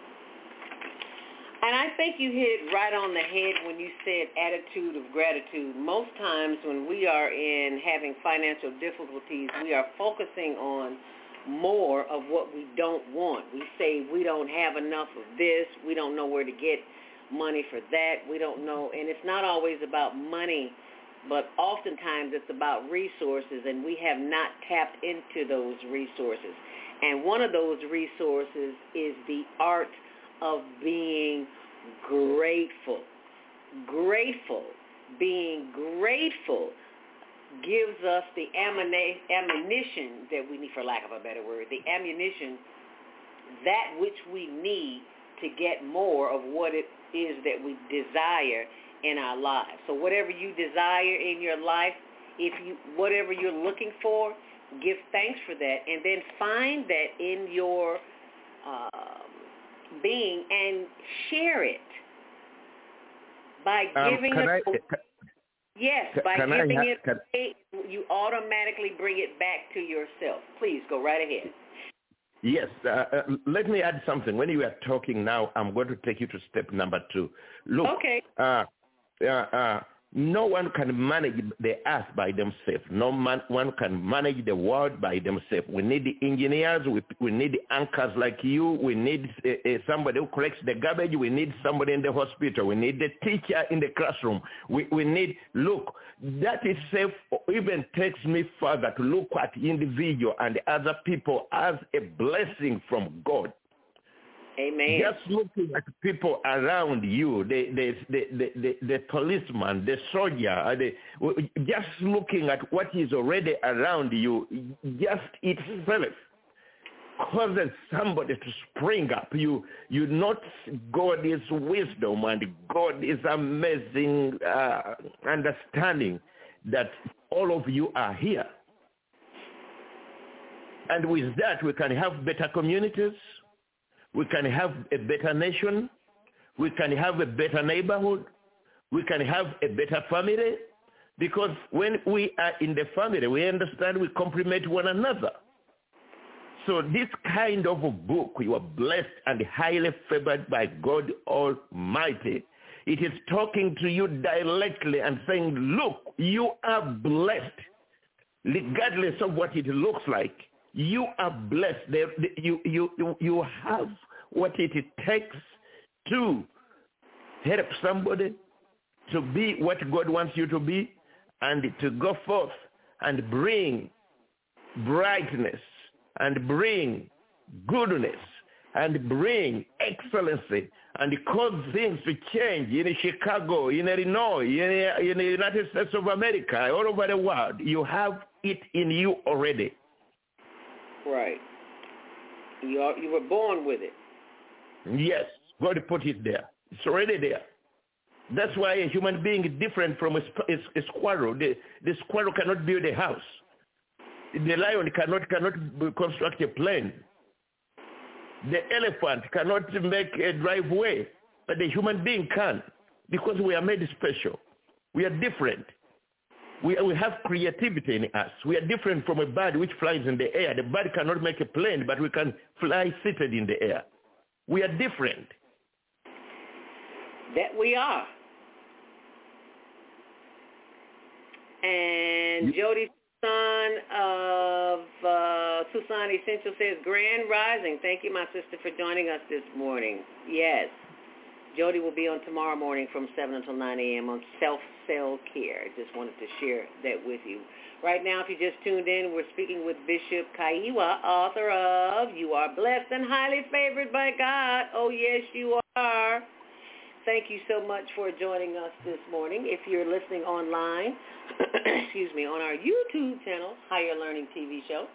And I think you hit right on the head when you said attitude of gratitude. Most times when we are in having financial difficulties, we are focusing on more of what we don't want. We say we don't have enough of this. We don't know where to get money for that. We don't know. And it's not always about money, but oftentimes it's about resources, and we have not tapped into those resources. And one of those resources is the art of being grateful. Grateful. Being grateful gives us the ammunition that we need, for lack of a better word, the ammunition, that which we need to get more of what it is that we desire in our lives. So whatever you desire in your life, if you whatever you're looking for, give thanks for that, and then find that in your uh, being and share it by giving um, it. I, yes, can, by can giving I, it can, away, you automatically bring it back to yourself. Please go right ahead. Yes, uh, uh, let me add something. When you are talking now, I'm going to take you to step number two. Look, okay. Uh, uh, uh, no one can manage the earth by themselves. No man, one can manage the world by themselves. We need the engineers. We, we need the anchors like you. We need uh, uh, somebody who collects the garbage. We need somebody in the hospital. We need the teacher in the classroom. We, we need, look, that itself even takes me further to look at individual and other people as a blessing from God. Amen. Just looking at people around you, the the the the, the, the policeman, the soldier, the, just looking at what is already around you, just itself causes somebody to spring up. You you notice God's wisdom and God's amazing uh, understanding that all of you are here. And with that, we can have better communities. We can have a better nation. We can have a better neighborhood. We can have a better family. Because when we are in the family, we understand we complement one another. So this kind of a book, you are blessed and highly favored by God Almighty. It is talking to you directly and saying, look, you are blessed, regardless of what it looks like. You are blessed. You, you, you have what it takes to help somebody to be what God wants you to be and to go forth and bring brightness and bring goodness and bring excellency and cause things to change in Chicago, in Illinois, in, in the United States of America, all over the world. You have it in you already. Right. You are, you were born with it. Yes, God put it there. It's already there. That's why a human being is different from a, a, a squirrel. The, the squirrel cannot build a house. The lion cannot cannot construct a plane. The elephant cannot make a driveway, but the human being can, because we are made special. We are different. We, we have creativity in us. We are different from a bird which flies in the air. The bird cannot make a plane, but we can fly seated in the air. We are different. That we are. And Jody Tucson of uh, Tucson Essential says, Grand Rising. Thank you, my sister, for joining us this morning. Yes. Jody will be on tomorrow morning from seven until nine a.m. on Self-Cell Care. Just wanted to share that with you. Right now, if you just tuned in, we're speaking with Bishop Kaiwa, author of You Are Blessed and Highly Favored by God. Oh, yes, you are. Thank you so much for joining us this morning. If you're listening online, excuse me, on our YouTube channel, Higher Learning T V Show,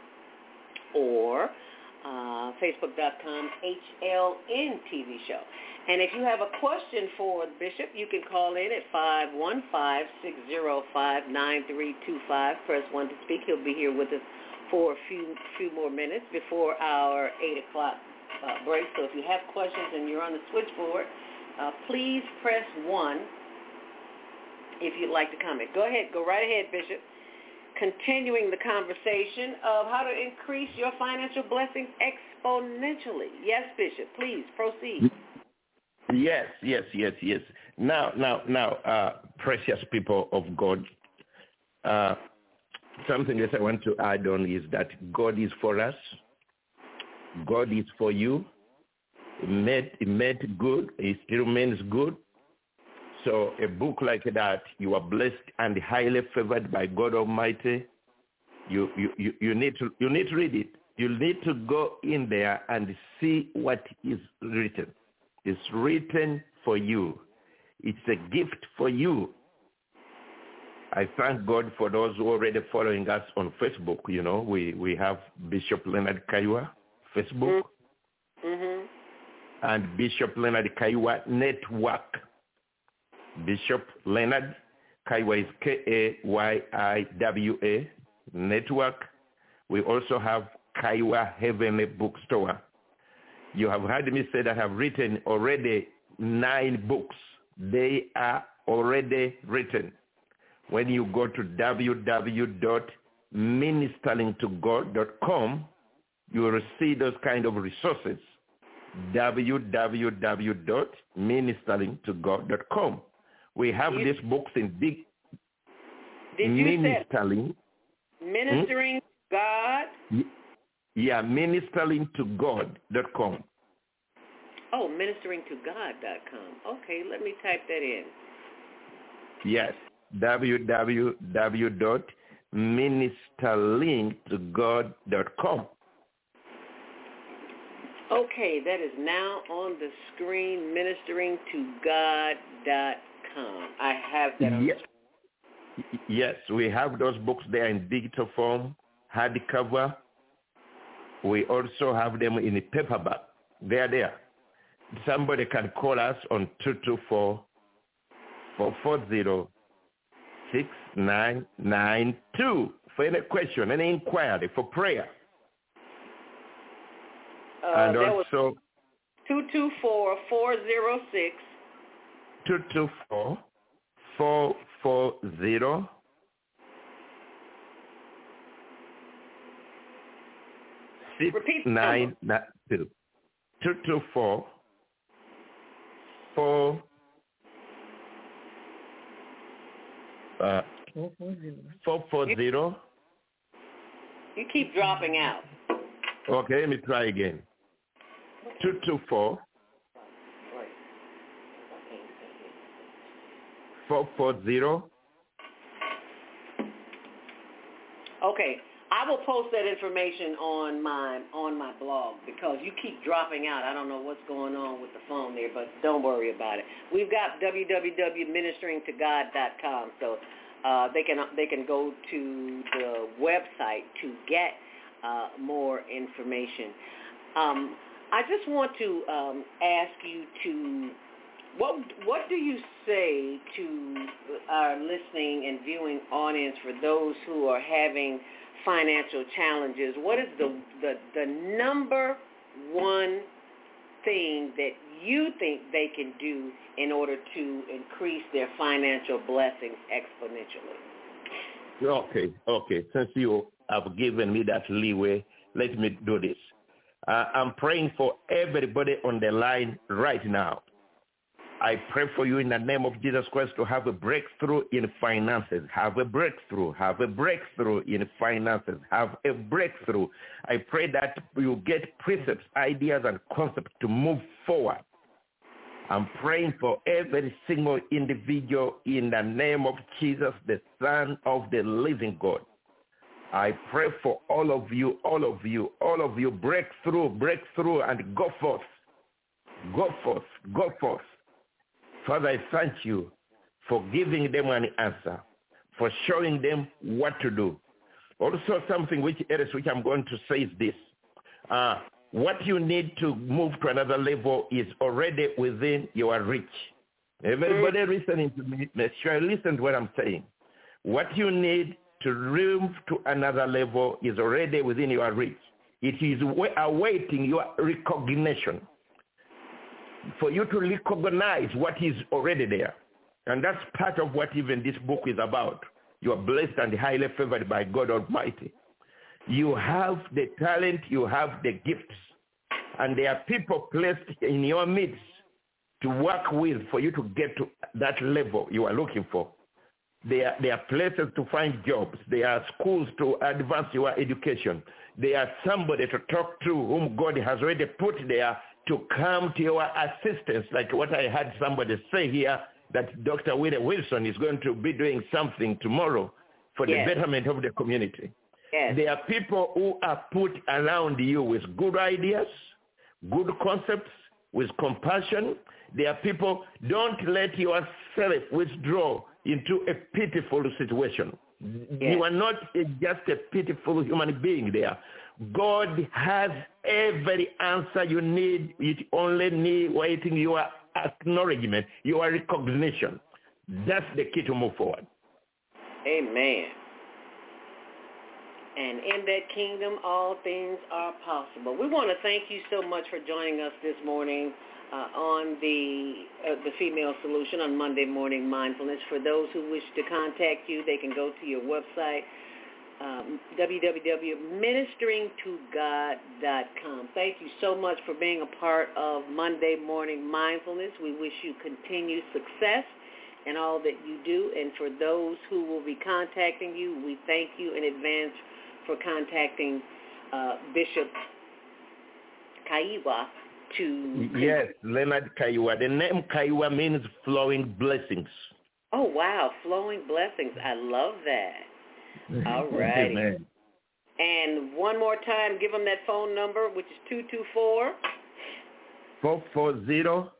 or uh, Facebook.com H L N T V Show. And if you have a question for the Bishop, you can call in at five one five, six zero five, nine three two five. Press one to speak. He'll be here with us for a few few more minutes before our eight o'clock uh, break. So if you have questions and you're on the switchboard, uh, please press one if you'd like to comment. Go ahead. Go right ahead, Bishop. Continuing the conversation of how to increase your financial blessings exponentially. Yes, Bishop, please proceed. Yes, yes, yes, yes. Now, now, now, uh, precious people of God, uh, something that I want to add on is that God is for us. God is for you. He made, he made good. He still remains good. So a book like that, you are blessed and highly favored by God Almighty. You, you, you, you, need to, you need to read it. You need to go in there and see what is written. It's written for you. It's a gift for you. I thank God for those who are already following us on Facebook. You know, we, we have Bishop Leonard Kaiwa, Facebook, mm-hmm. and Bishop Leonard Kaiwa Network. Bishop Leonard Kaiwa is K A Y I W A, Network. We also have Kaiwa Heavenly Bookstore. You have heard me say that I have written already nine books. They are already written. When you go to w w w dot ministering to god dot com, you will see those kind of resources. w w w dot ministering to god dot com. We have you, these books in big did you ministering. Say ministering hmm? God? Yeah, ministering to god dot com. Oh, ministering to god dot com. Okay, let me type that in. Yes, w w w dot ministering to god dot com. Okay, that is now on the screen, ministering to god dot com. I have that on yes. the screen. Yes, we have those books there in digital form, hardcover. We also have them in a paperback. They are there. Somebody can call us on two two four, four four zero, six nine nine two for any question, any inquiry, for prayer. Uh, and also two two four, four zero six. two two four, four four zero. Six nine nine two two two four four uh four four zero. You keep dropping out. Okay, let me try again. Two two four four four zero. Okay. I will post that information on my on my blog because you keep dropping out. I don't know what's going on with the phone there, but don't worry about it. We've got w w w dot ministering to god dot com, so uh, they can they can go to the website to get uh, more information. Um, I just want to um, ask you to what what do you say to our listening and viewing audience for those who are having financial challenges? What is the, the the number one thing that you think they can do in order to increase their financial blessings exponentially? Okay, okay. Since you have given me that leeway, let me do this. Uh, I'm praying for everybody on the line right now. I pray for you in the name of Jesus Christ to have a breakthrough in finances. Have a breakthrough. Have a breakthrough in finances. Have a breakthrough. I pray that you get precepts, ideas, and concepts to move forward. I'm praying for every single individual in the name of Jesus, the Son of the living God. I pray for all of you, all of you, all of you, breakthrough, breakthrough, and go forth. Go forth, go forth. Father, I thank you for giving them an answer, for showing them what to do. Also, something which else which I'm going to say is this. Uh, what you need to move to another level is already within your reach. Everybody listening to me, make sure you listen to what I'm saying. What you need to move to another level is already within your reach. It is awaiting your recognition, for you to recognize what is already there. And that's part of what even this book is about. You are blessed and highly favored by God Almighty. You have the talent, you have the gifts, and there are people placed in your midst to work with for you to get to that level you are looking for. There are, there are places to find jobs. There are schools to advance your education. There are somebody to talk to whom God has already put there to come to your assistance, like what I had somebody say here, that Doctor Willie Wilson is going to be doing something tomorrow for yes. the betterment of the community. Yes. There are people who are put around you with good ideas, good concepts, with compassion. There are people, don't let yourself withdraw into a pitiful situation. Yes. You are not a, just a pitiful human being there. God has every answer you need. It only needs waiting your acknowledgement, your recognition. That's the key to move forward. Amen. And in that kingdom, all things are possible. We want to thank you so much for joining us this morning uh, on the uh, the Female Solution on Monday Morning Mindfulness. For those who wish to contact you, they can go to your website, Um, w w w dot ministering to god dot com. Thank you so much for being a part of Monday Morning Mindfulness. We wish you continued success in all that you do. And for those who will be contacting you, we thank you in advance for contacting uh, Bishop Kaiwa to... Yes, Leonard Kaiwa. The name Kaiwa means flowing blessings. Oh, wow, flowing blessings. I love that. All right. Amen. And one more time, give them that phone number, which is two two four. four four zero,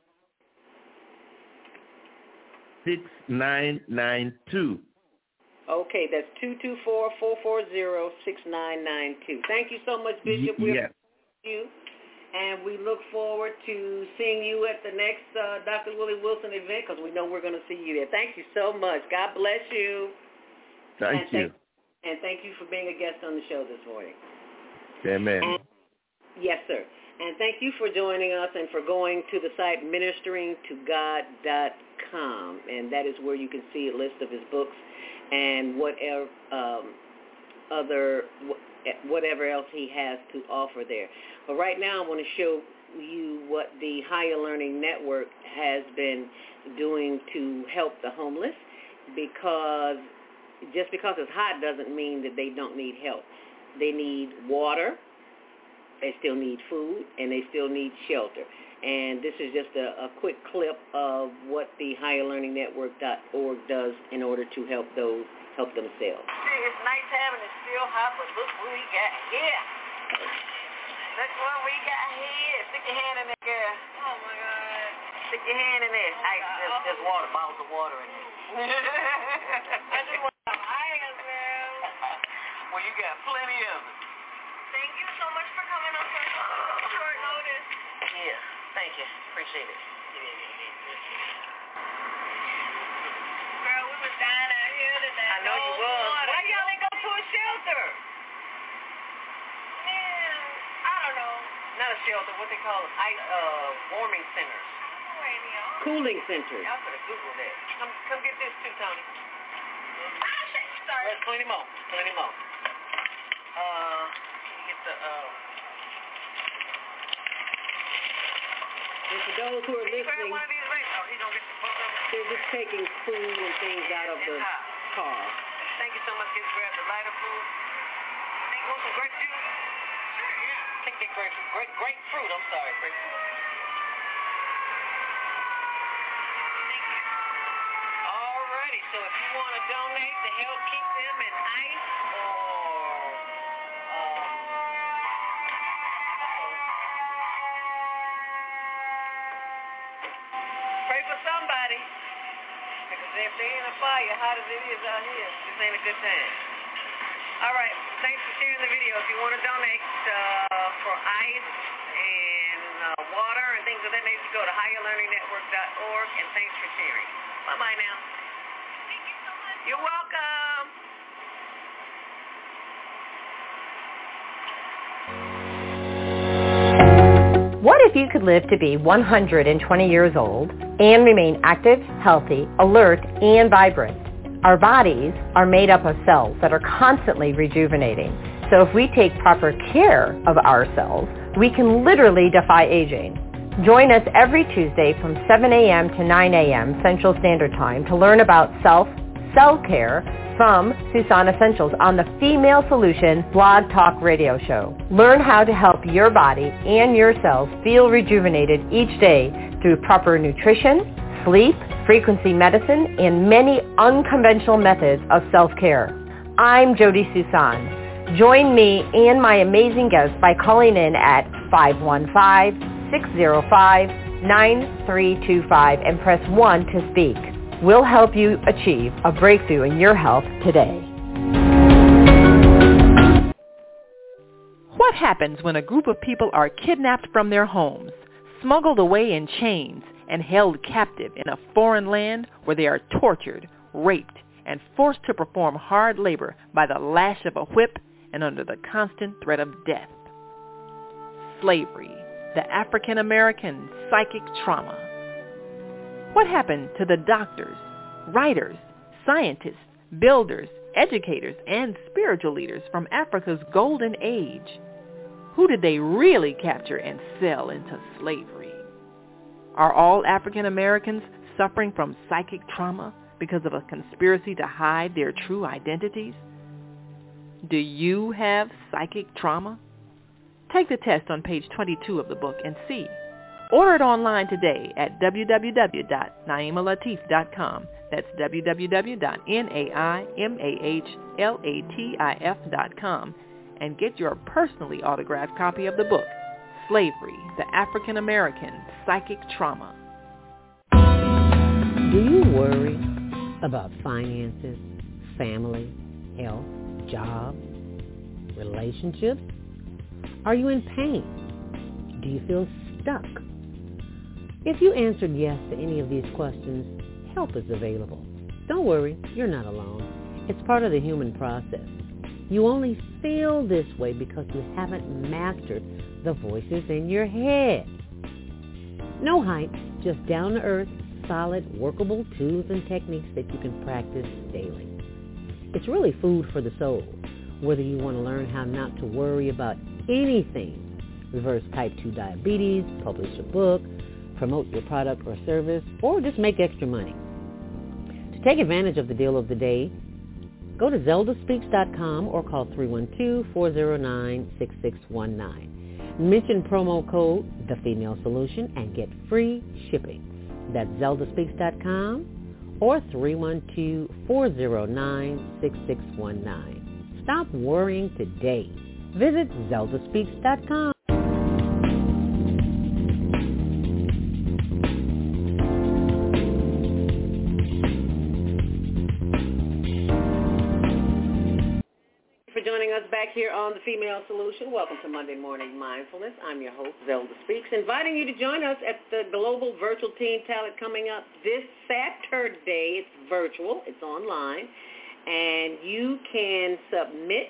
six nine nine two. Okay, that's two two four, four four zero, six nine nine two. Thank you so much, Bishop. Y- we yes. you. And we look forward to seeing you at the next uh, Doctor Willie Wilson event, because we know we're going to see you there. Thank you so much. God bless you. Thank and you. Thank, and thank you for being a guest on the show this morning. Amen. And, yes, sir. And thank you for joining us and for going to the site ministering to god dot com. And that is where you can see a list of his books and whatever um, other whatever else he has to offer there. But right now I want to show you what the Higher Learning Network has been doing to help the homeless, because just because it's hot doesn't mean that they don't need help. They need water, they still need food, and they still need shelter. And this is just a, a quick clip of what the higher learning network dot org does in order to help those help themselves. See, it's nighttime and it's still hot, but look what we got here. Look what we got here. Stick your hand in there, girl. Oh, my God. Stick your hand in there. Ice, just, just water, bottles of water in there. I just want some ice, man. Well, you got plenty of it. Thank you so much for coming on such short notice. Yeah, thank you. Appreciate it. Girl, we was dying out here today. I know no you was. Water. Why y'all ain't go to a shelter? Man, I don't know. Not a shelter, what they call it, ice, uh, warming centers. Cooling centers. Y'all could have Googled that. Come, come get this too, Tony. Sorry. There's plenty more. Plenty more. Uh, you get the, uh... And for those who are listening, one of these rings. Oh, he's gonna get the book of it. they're just taking food and things out of the car. Thank you so much. Get grab the lighter food. Think want some grape juice? Sure, yeah. Take that grapefruit. Grape, grapefruit, I'm sorry. Grapefruit. Alrighty, so if you want to donate to help keep them in ice or um, pray for somebody, because if they in a fire, hot as it is out here, this ain't a good time. All right, thanks for sharing the video. If you want to donate uh, for ice and uh, water and things of that nature, go to higher learning network dot org, and thanks for sharing. Bye-bye now. Thank you so much. You're welcome. What if you could live to be one hundred twenty years old and remain active, healthy, alert, and vibrant? Our bodies are made up of cells that are constantly rejuvenating. So if we take proper care of ourselves, we can literally defy aging. Join us every Tuesday from seven a.m. to nine a.m. Central Standard Time to learn about self, cell care from Susan Essentials on the Female Solution Blog Talk Radio Show. Learn how to help your body and your cells feel rejuvenated each day through proper nutrition, sleep, frequency medicine, and many unconventional methods of self-care. I'm Jody Susan. Join me and my amazing guests by calling in at five one five, six zero five, nine three two five and press one to speak. We'll help you achieve a breakthrough in your health today. What happens when a group of people are kidnapped from their homes, smuggled away in chains, and held captive in a foreign land where they are tortured, raped, and forced to perform hard labor by the lash of a whip and under the constant threat of death? Slavery, the African-American psychic trauma. What happened to the doctors, writers, scientists, builders, educators, and spiritual leaders from Africa's golden age? Who did they really capture and sell into slavery? Are all African Americans suffering from psychic trauma because of a conspiracy to hide their true identities? Do you have psychic trauma? Take the test on page twenty-two of the book and see. Order it online today at w w w dot naima latif dot com. That's w w w dot naima latif dot com and get your personally autographed copy of the book, Slavery, the African American Psychic Trauma. Do you worry about finances, family, health, job, relationships? Are you in pain? Do you feel stuck? If you answered yes to any of these questions, help is available. Don't worry, you're not alone. It's part of the human process. You only feel this way because you haven't mastered the voices in your head. No hype, just down-to-earth, solid, workable tools and techniques that you can practice daily. It's really food for the soul, whether you want to learn how not to worry about anything, reverse type two diabetes, publish a book, promote your product or service, or just make extra money. To take advantage of the deal of the day, go to zelda speaks dot com or call three one two, four zero nine, six six one nine. Mention promo code The Female Solution and get free shipping. That's zelda speaks dot com or three one two, four zero nine, six six one nine. Stop worrying today. Visit Zelda Speaks dot com. For joining us back here on The Female Solution. Welcome to Monday Morning Mindfulness. I'm your host, Zelda Speaks, inviting you to join us at the Global Virtual Teen Talent coming up this Saturday. It's virtual. It's online. And you can submit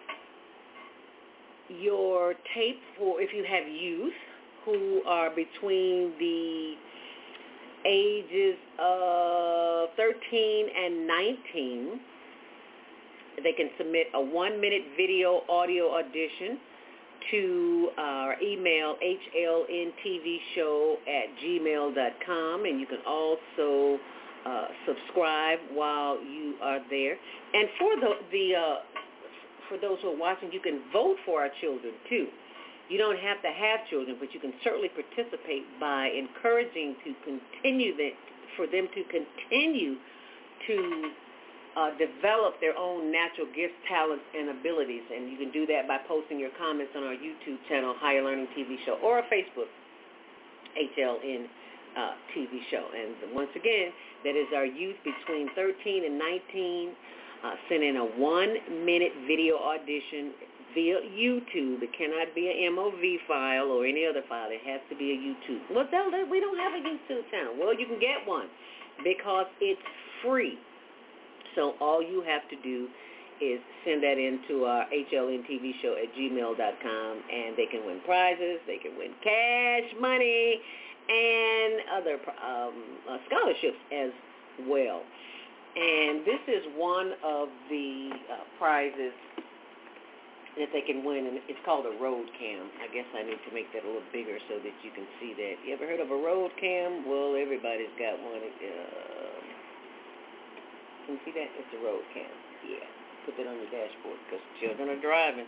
your tape for if you have youth who are between the ages of thirteen and nineteen. They can submit a one-minute video audio audition to our email, H L N T V show at gmail dot com, and you can also uh, subscribe while you are there. And for the, the uh, for those who are watching, you can vote for our children, too. You don't have to have children, but you can certainly participate by encouraging to continue that, for them to continue to Uh, develop their own natural gifts, talents, and abilities. And you can do that by posting your comments on our YouTube channel, Higher Learning T V Show, or our Facebook, H L N uh, T V Show. And once again, that is our youth between thirteen and nineteen. Uh, send in a one-minute video audition via YouTube. It cannot be an M O V file or any other file. It has to be a YouTube. Well, we don't have a YouTube channel. Well, you can get one because it's free. So all you have to do is send that into our H L N T V show at gmail dot com, and they can win prizes, they can win cash, money, and other um, uh, scholarships as well. And this is one of the uh, prizes that they can win, and it's called a road cam. I guess I need to make that a little bigger so that you can see that. You ever heard of a road cam? Well, everybody's got one. Uh, Can you see that? It's a road cam. Yeah. Put that on your dashboard because children are driving.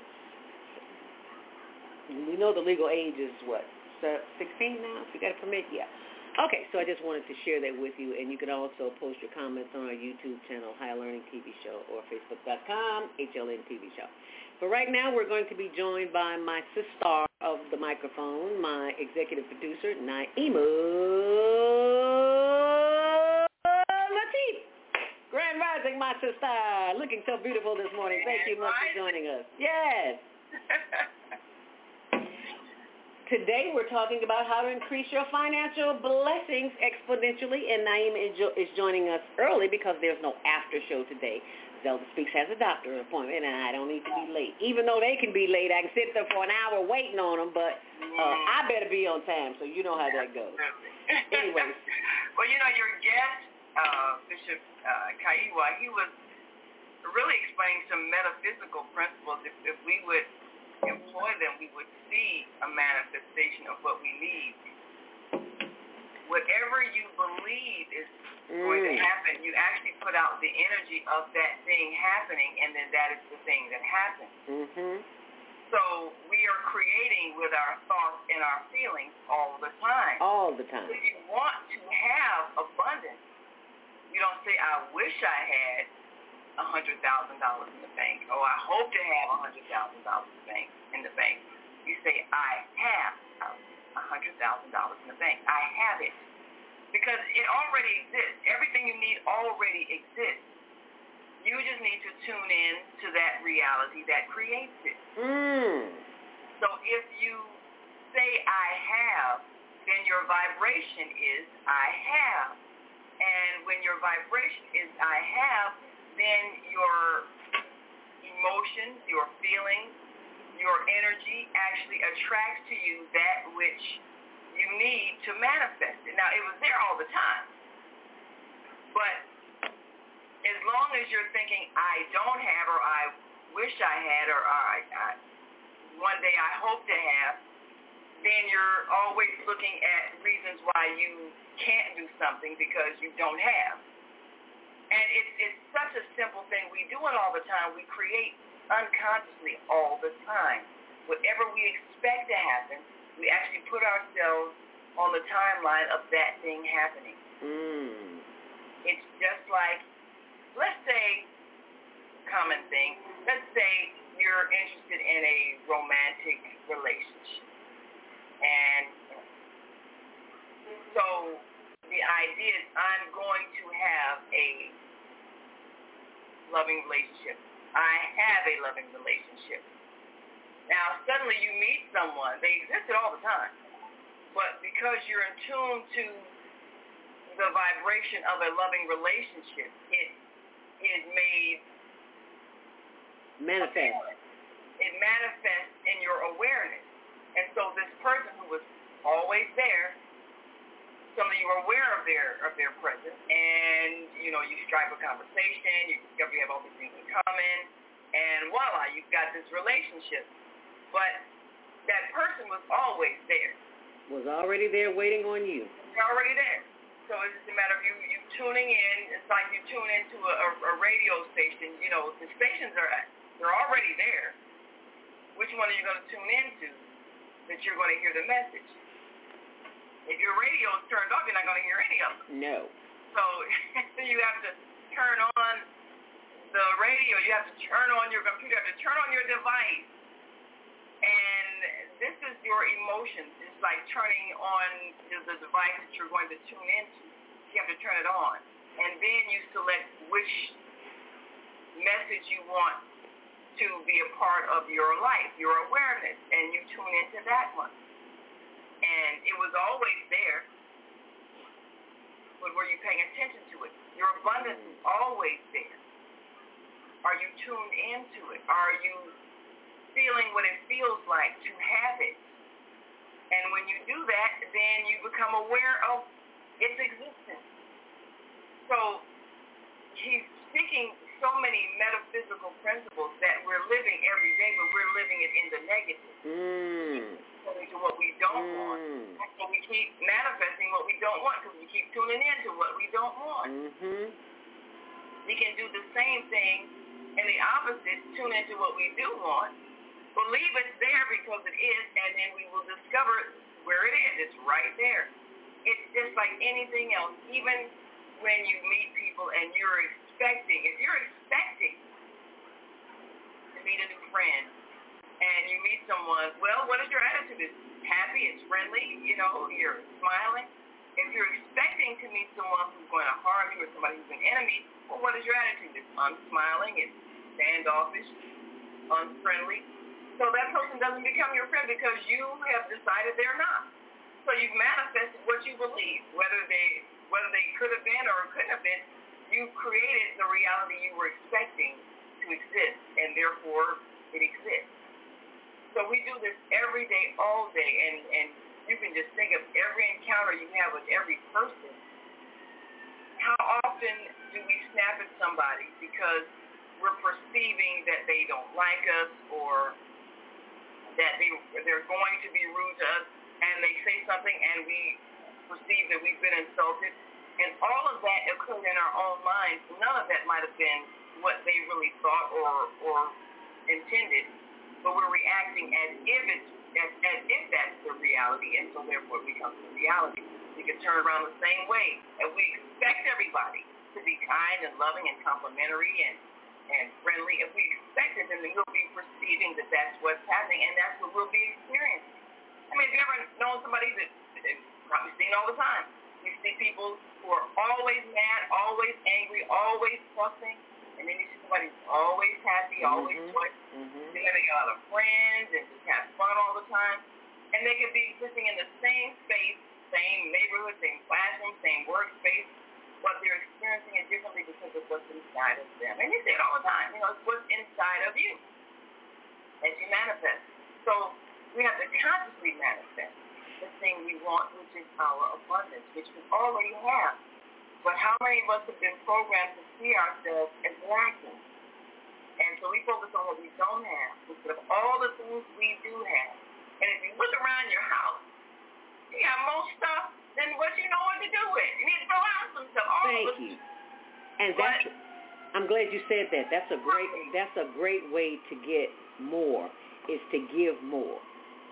We know the legal age is what? sixteen now? If you got a permit? Yeah. Okay, so I just wanted to share that with you, and you can also post your comments on our YouTube channel, Higher Learning T V Show, or Facebook dot com, H L N T V Show. But right now, we're going to be joined by my sister of the microphone, my executive producer, Naima Latif. Grand Rising, my sister. Looking so beautiful this morning. Thank you much for joining us. Yes. Today we're talking about how to increase your financial blessings exponentially, and Naima is joining us early because there's no after show today. Zelda Speaks has a doctor appointment, and I don't need to be late. Even though they can be late, I can sit there for an hour waiting on them, but uh, I better be on time, so you know how that goes. Anyways. Well, you know, your guest, uh, Bishop uh, Kaiwa, he was really explaining some metaphysical principles. If, if we would employ them, we would see a manifestation of what we need. Whatever you believe is mm. going to happen, you actually put out the energy of that thing happening, and then that is the thing that happens. Mm-hmm. So we are creating with our thoughts and our feelings all the time. All the time. If you want to have abundance, you don't say, I wish I had one hundred thousand dollars in the bank, or I hope to have one hundred thousand dollars in the bank. In the bank. You say, I have one hundred thousand dollars in the bank. I have it. Because it already exists. Everything you need already exists. You just need to tune in to that reality that creates it. Mm. So if you say, I have, then your vibration is, I have. And when your vibration is, I have, then your emotions, your feelings, your energy actually attracts to you that which you need to manifest it. Now, it was there all the time. But as long as you're thinking, I don't have, or I wish I had, or I, I, one day I hope to have, then you're always looking at reasons why you can't do something because you don't have. And it's, it's such a simple thing. We do it all the time. We create unconsciously all the time. Whatever we expect to happen, we actually put ourselves on the timeline of that thing happening. Mm. It's just like, let's say, common thing, let's say you're interested in a romantic relationship. And so the idea is I'm going to have a loving relationship. I have a loving relationship. Now, suddenly you meet someone. They existed all the time. But because you're in tune to the vibration of a loving relationship, it is made manifest. It manifests in your awareness. And so this person who was always there, suddenly you are aware of their of their presence, and you know you strike a conversation, you discover you have all these things in common, and voila, you've got this relationship. But that person was always there. Was already there waiting on you. They're already there. So it's just a matter of you you tuning in. It's like you tune into a, a, a radio station. You know, the stations are they're already there. Which one are you going to tune into that you're going to hear the message? If your radio is turned off, you're not going to hear any of them. No. So you have to turn on the radio. You have to turn on your computer. You have to turn on your device. And this is your emotions. It's like turning on the device that you're going to tune into. You have to turn it on. And then you select which message you want to be a part of your life, your awareness, and you tune into that one. And it was always there, but were you paying attention to it? Your abundance is always there. Are you tuned into it? Are you feeling what it feels like to have it? And when you do that, then you become aware of its existence. So he's speaking so many metaphysical principles that we're living every day, but we're living it in the negative. Mm. To what we don't mm. want. So we keep manifesting what we don't want because we keep tuning into what we don't want. Mm-hmm. We can do the same thing and the opposite, tune into what we do want, believe it's there because it is, and then we will discover where it is. It's right there. It's just like anything else. Even when you meet people and you're expecting, if you're expecting to meet a new friend, and you meet someone, well, what is your attitude? It's happy, it's friendly, you know, you're smiling. If you're expecting to meet someone who's going to harm you or somebody who's an enemy, well, what is your attitude? It's unsmiling, it's standoffish, unfriendly. So that person doesn't become your friend because you have decided they're not. So you've manifested what you believe, whether they whether they could have been or couldn't have been. You created the reality you were expecting to exist, and therefore it exists. So we do this every day, all day, and, and you can just think of every encounter you have with every person. How often do we snap at somebody because we're perceiving that they don't like us or that they, they're going to be rude to us, and they say something and we perceive that we've been insulted, and all of that occurred in our own minds. None of that might have been what they really thought or, or intended, but we're reacting as if it's as, as if that's the reality, and so therefore it becomes the reality. We can turn around the same way, and we expect everybody to be kind and loving and complimentary and, and friendly. If we expect it, then we'll be perceiving that that's what's happening, and that's what we'll be experiencing. I mean, have you ever known somebody that you've probably seen all the time? You see people who are always mad, always angry, always fussing, and then you see somebody who's always happy, mm-hmm. always joyful. Mm-hmm. They have a lot of friends and just have fun all the time. And they could be existing in the same space, same neighborhood, same classroom, same workspace, but they're experiencing it differently because of what's inside of them. And you see it all the time. You know, it's what's inside of you as you manifest. So we have to consciously manifest the thing we want, which is our abundance, which we already have. But how many of us have been programmed to see ourselves as lacking? And so we focus on what we don't have instead of all the things we do have. And if you look around your house, you got more stuff than what you know what to do with. You need to throw out some stuff. All Thank you. And that's, I'm glad you said that. That's a great, that's a great way to get more, is to give more.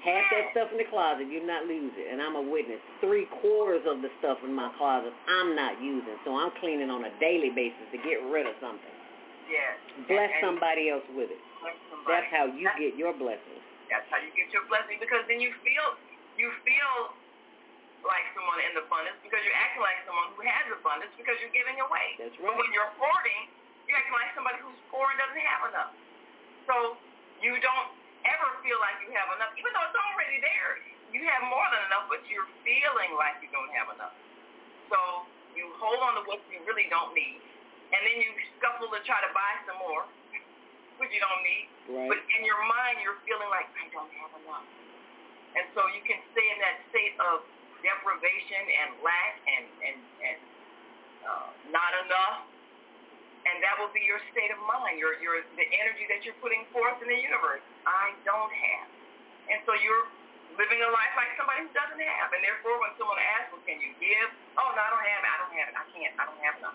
Half that stuff in the closet, you're not losing, and I'm a witness. Three quarters of the stuff in my closet, I'm not using, so I'm cleaning on a daily basis to get rid of something. Yes. Bless and, and somebody else with it. Bless somebody. That's how you that's, get your blessings. That's how you get your blessing, because then you feel you feel like someone in abundance because you're acting like someone who has abundance because you're giving away. That's right. But when you're hoarding, you're acting like somebody who's poor and doesn't have enough. So you don't ever feel like you have enough, even though it's already there. You have more than enough, but you're feeling like you don't have enough. So you hold on to what you really don't need, and then you scuffle to try to buy some more, which you don't need. Right. But in your mind, you're feeling like, I don't have enough. And so you can stay in that state of deprivation and lack and, and, and uh, not enough. And that will be your state of mind, your your the energy that you're putting forth in the universe. I don't have. And so you're living a life like somebody who doesn't have. And therefore, when someone asks, well, can you give? Oh, no, I don't have it. I don't have it. I can't. I don't have enough.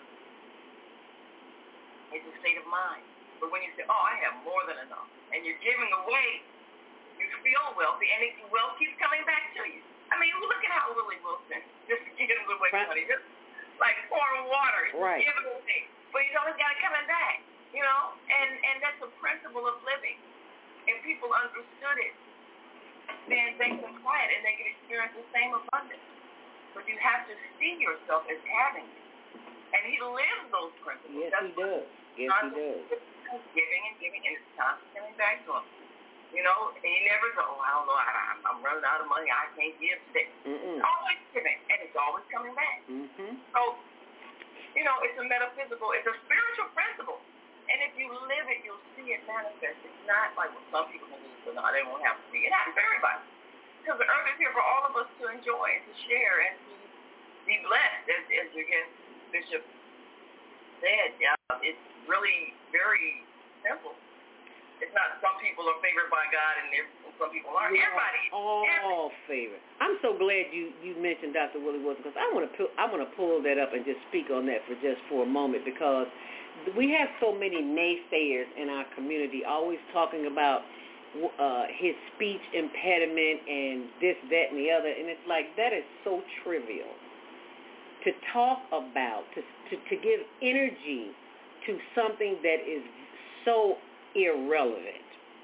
It's a state of mind. But when you say, oh, I have more than enough, and you're giving away, you feel wealthy, and it, wealth keeps coming back to you. I mean, look at how Willie Wilson just gives away money. Just like pouring water. Right. Just giving away. But you always got it coming back, you know, and, and that's a principle of living. If people understood it, then they can apply it and they can experience the same abundance. But you have to see yourself as having it. And he lives those principles. Yes, that's he does. Yes, he does. Giving and giving, and it's constantly coming back to him. You know, and he never goes, oh, I don't know, I, I'm, I'm running out of money, I can't give today. Mm-mm. It's always giving, and it's always coming back. Mm-hmm. So, you know, it's a metaphysical, it's a spiritual principle. And if you live it, you'll see it manifest. It's not like what some people can do, so no, they won't have to see it. It happens for everybody. Because the earth is here for all of us to enjoy and to share and to be blessed, as, as your guest Bishop said. Uh, it's really very simple. It's not some people are favored by God and some people aren't. We Everybody. All, all favored. I'm so glad you, you mentioned Doctor Willie Wilson, because I want to I want to pull that up and just speak on that for just for a moment, because we have so many naysayers in our community always talking about uh, his speech impediment and this, that, and the other, and it's like that is so trivial to talk about, to to, to give energy to something that is so irrelevant.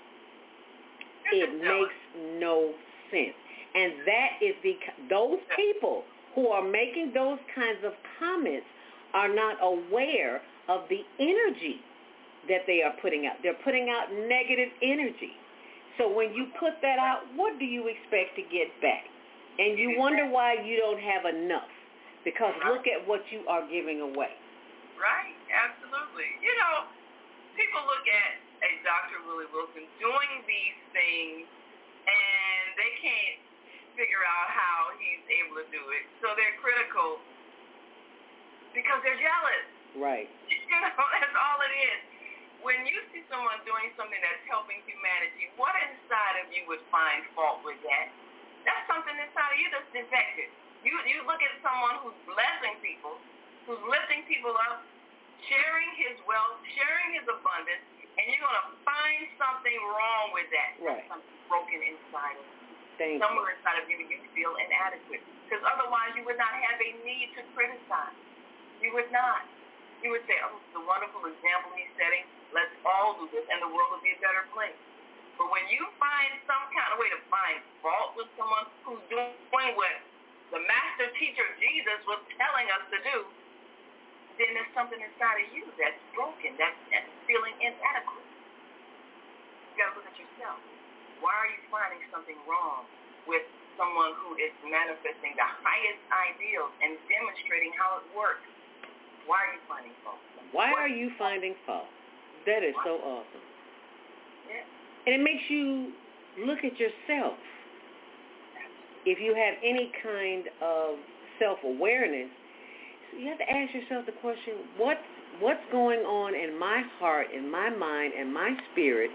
It makes no sense. And that is the those people who are making those kinds of comments are not aware of the energy that they are putting out. They're putting out negative energy. So when you put that out, what do you expect to get back? And you wonder why you don't have enough, because look at what you are giving away. Right, absolutely. You know, people look at a Doctor Willie Wilson doing these things, and they can't figure out how he's able to do it. So they're critical because they're jealous. Right. You know, that's all it is. When you see someone doing something that's helping humanity, what inside of you would find fault with that? That's something inside of you that's defective. You you look at someone who's blessing people, who's lifting people up, sharing his wealth, sharing his abundance, and you're going to find something wrong with that. Right. That's something broken inside of you. Thank Somewhere you. inside of you you feel inadequate. Because otherwise you would not have a need to criticize. You would not. You would say, oh, it's a wonderful example he's setting. Let's all do this, and the world would be a better place. But when you find some kind of way to find fault with someone who's doing what the master teacher Jesus was telling us to do, then there's something inside of you that's broken, that's, that's feeling inadequate. You got to look at yourself. Why are you finding something wrong with someone who is manifesting the highest ideals and demonstrating how it works? Why are you finding fault? Why are you finding fault? That is so awesome. Yeah. And it makes you look at yourself. If you have any kind of self-awareness, you have to ask yourself the question, what, what's going on in my heart, in my mind, and my spirit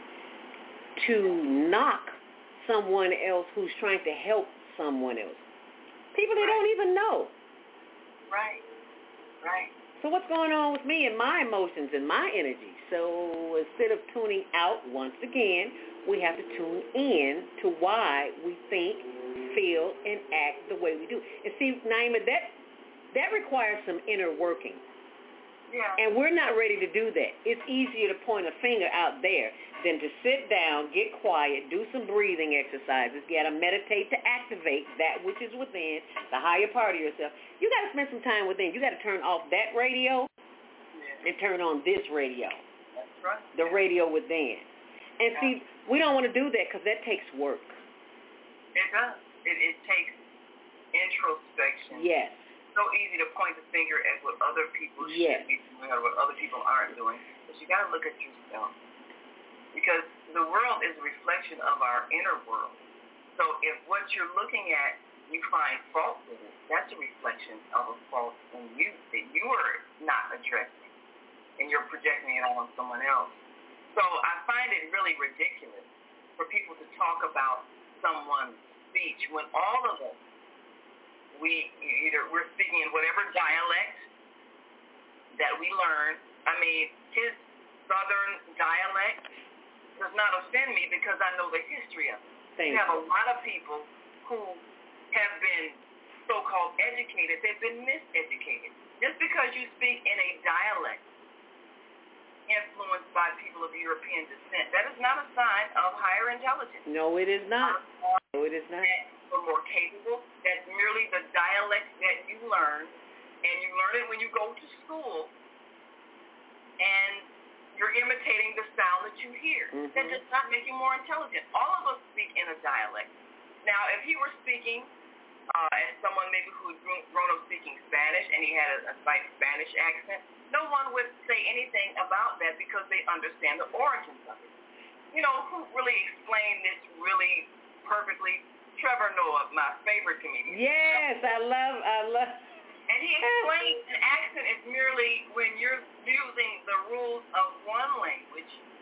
to knock someone else who's trying to help someone else? People that don't even know. Right, right. So what's going on with me and my emotions and my energy? So instead of tuning out, once again, we have to tune in to why we think, feel, and act the way we do. And see, Naima, that that requires some inner working. Yeah. And we're not ready to do that. It's easier to point a finger out there than to sit down, get quiet, do some breathing exercises. You got to meditate to activate that which is within, the higher part of yourself. You got to spend some time within. You got to turn off that radio and turn on this radio. That's right. The radio within. And yeah. see, we don't want to do that because that takes work. It does. It, it takes introspection. Yes. So easy to point the finger at what other people yes. should be doing or what other people aren't doing. But you got to look at yourself. Because the world is a reflection of our inner world. So if what you're looking at, you find fault with it, that's a reflection of a fault in you that you are not addressing. And you're projecting it on someone else. So I find it really ridiculous for people to talk about someone's speech when all of us, we either we're speaking in whatever dialect that we learn. I mean, his southern dialect does not offend me because I know the history of it. Thank you have you. a lot of people who have been so-called educated, they've been miseducated. Just because you speak in a dialect influenced by people of European descent, that is not a sign of higher intelligence. No, it is not. No, it is not. We're more capable. That's merely the dialect that you learn, and you learn it when you go to school, and you're imitating the sound that you hear. Mm-hmm. That does not make you more intelligent. All of us speak in a dialect. Now, if he were speaking uh, as someone maybe who had grown up speaking Spanish, and he had a, a slight Spanish accent, no one would say anything about that because they understand the origins of it. You know, who really explained this really perfectly? Trevor Noah, my favorite comedian. Yes, I love, I love. And he explains an accent is merely when you're using the rules of one language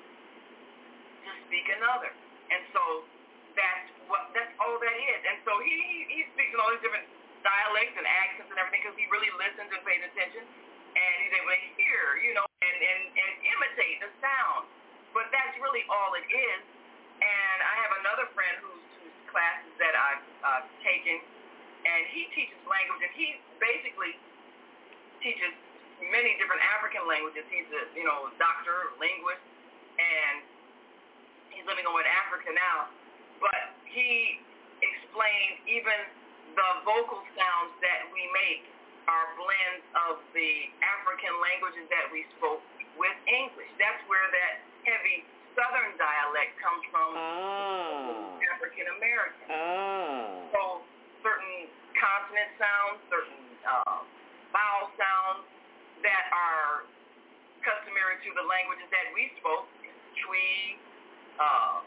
to speak another. And so that's what, that's all that is. And so he, he, he speaks in all these different dialects and accents and everything because he really listens and pays attention. And he's able to hear, you know, and, and, and imitate the sound. But that's really all it is. And I have another friend who's classes that I've uh, taken, and he teaches language, and he basically teaches many different African languages. He's a, you know, doctor, linguist, and he's living over in Africa now. But he explained even the vocal sounds that we make are blends of the African languages that we spoke with English. That's where that heavy Southern dialect comes from oh. African American. Oh. So certain consonant sounds, certain uh, vowel sounds that are customary to the languages that we spoke, Twi, uh,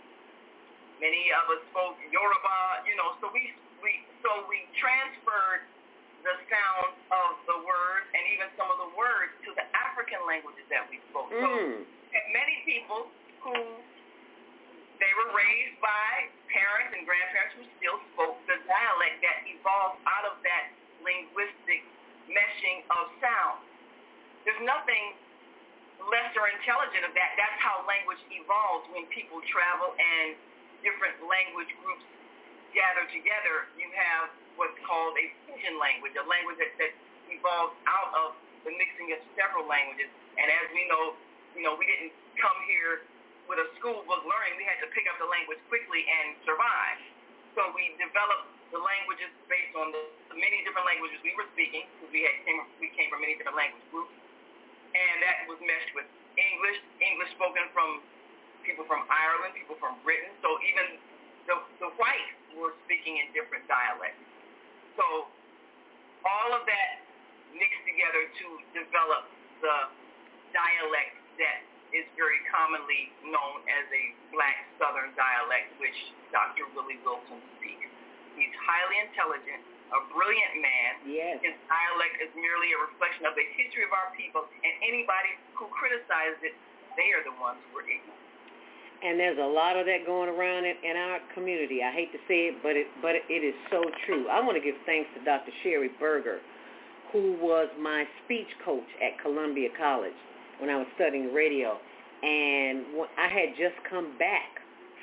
many of us spoke Yoruba, you know, so we we so we transferred the sounds of the words and even some of the words to the African languages that we spoke. Mm. So many people who they were raised by parents and grandparents who still spoke the dialect that evolved out of that linguistic meshing of sound. There's nothing lesser intelligent of that. That's how language evolves when people travel and different language groups gather together. You have what's called a fusion language, a language that, that evolves out of the mixing of several languages. And as we know, you know, we didn't come here with a school book learning. We had to pick up the language quickly and survive. So we developed the languages based on the, the many different languages we were speaking, because we had came, we came from many different language groups, and that was meshed with English, English spoken from people from Ireland, people from Britain. So even the, the whites were speaking in different dialects. So all of that mixed together to develop the dialect that is very commonly known as a black Southern dialect, which Doctor Willie Wilson speaks. He's highly intelligent, a brilliant man. Yes. His dialect is merely a reflection of the history of our people, and anybody who criticizes it, they are the ones who are ignorant. And there's a lot of that going around in, in our community. I hate to say it, but it but it is so true. I want to give thanks to Doctor Sherry Berger, who was my speech coach at Columbia College when I was studying radio. And I had just come back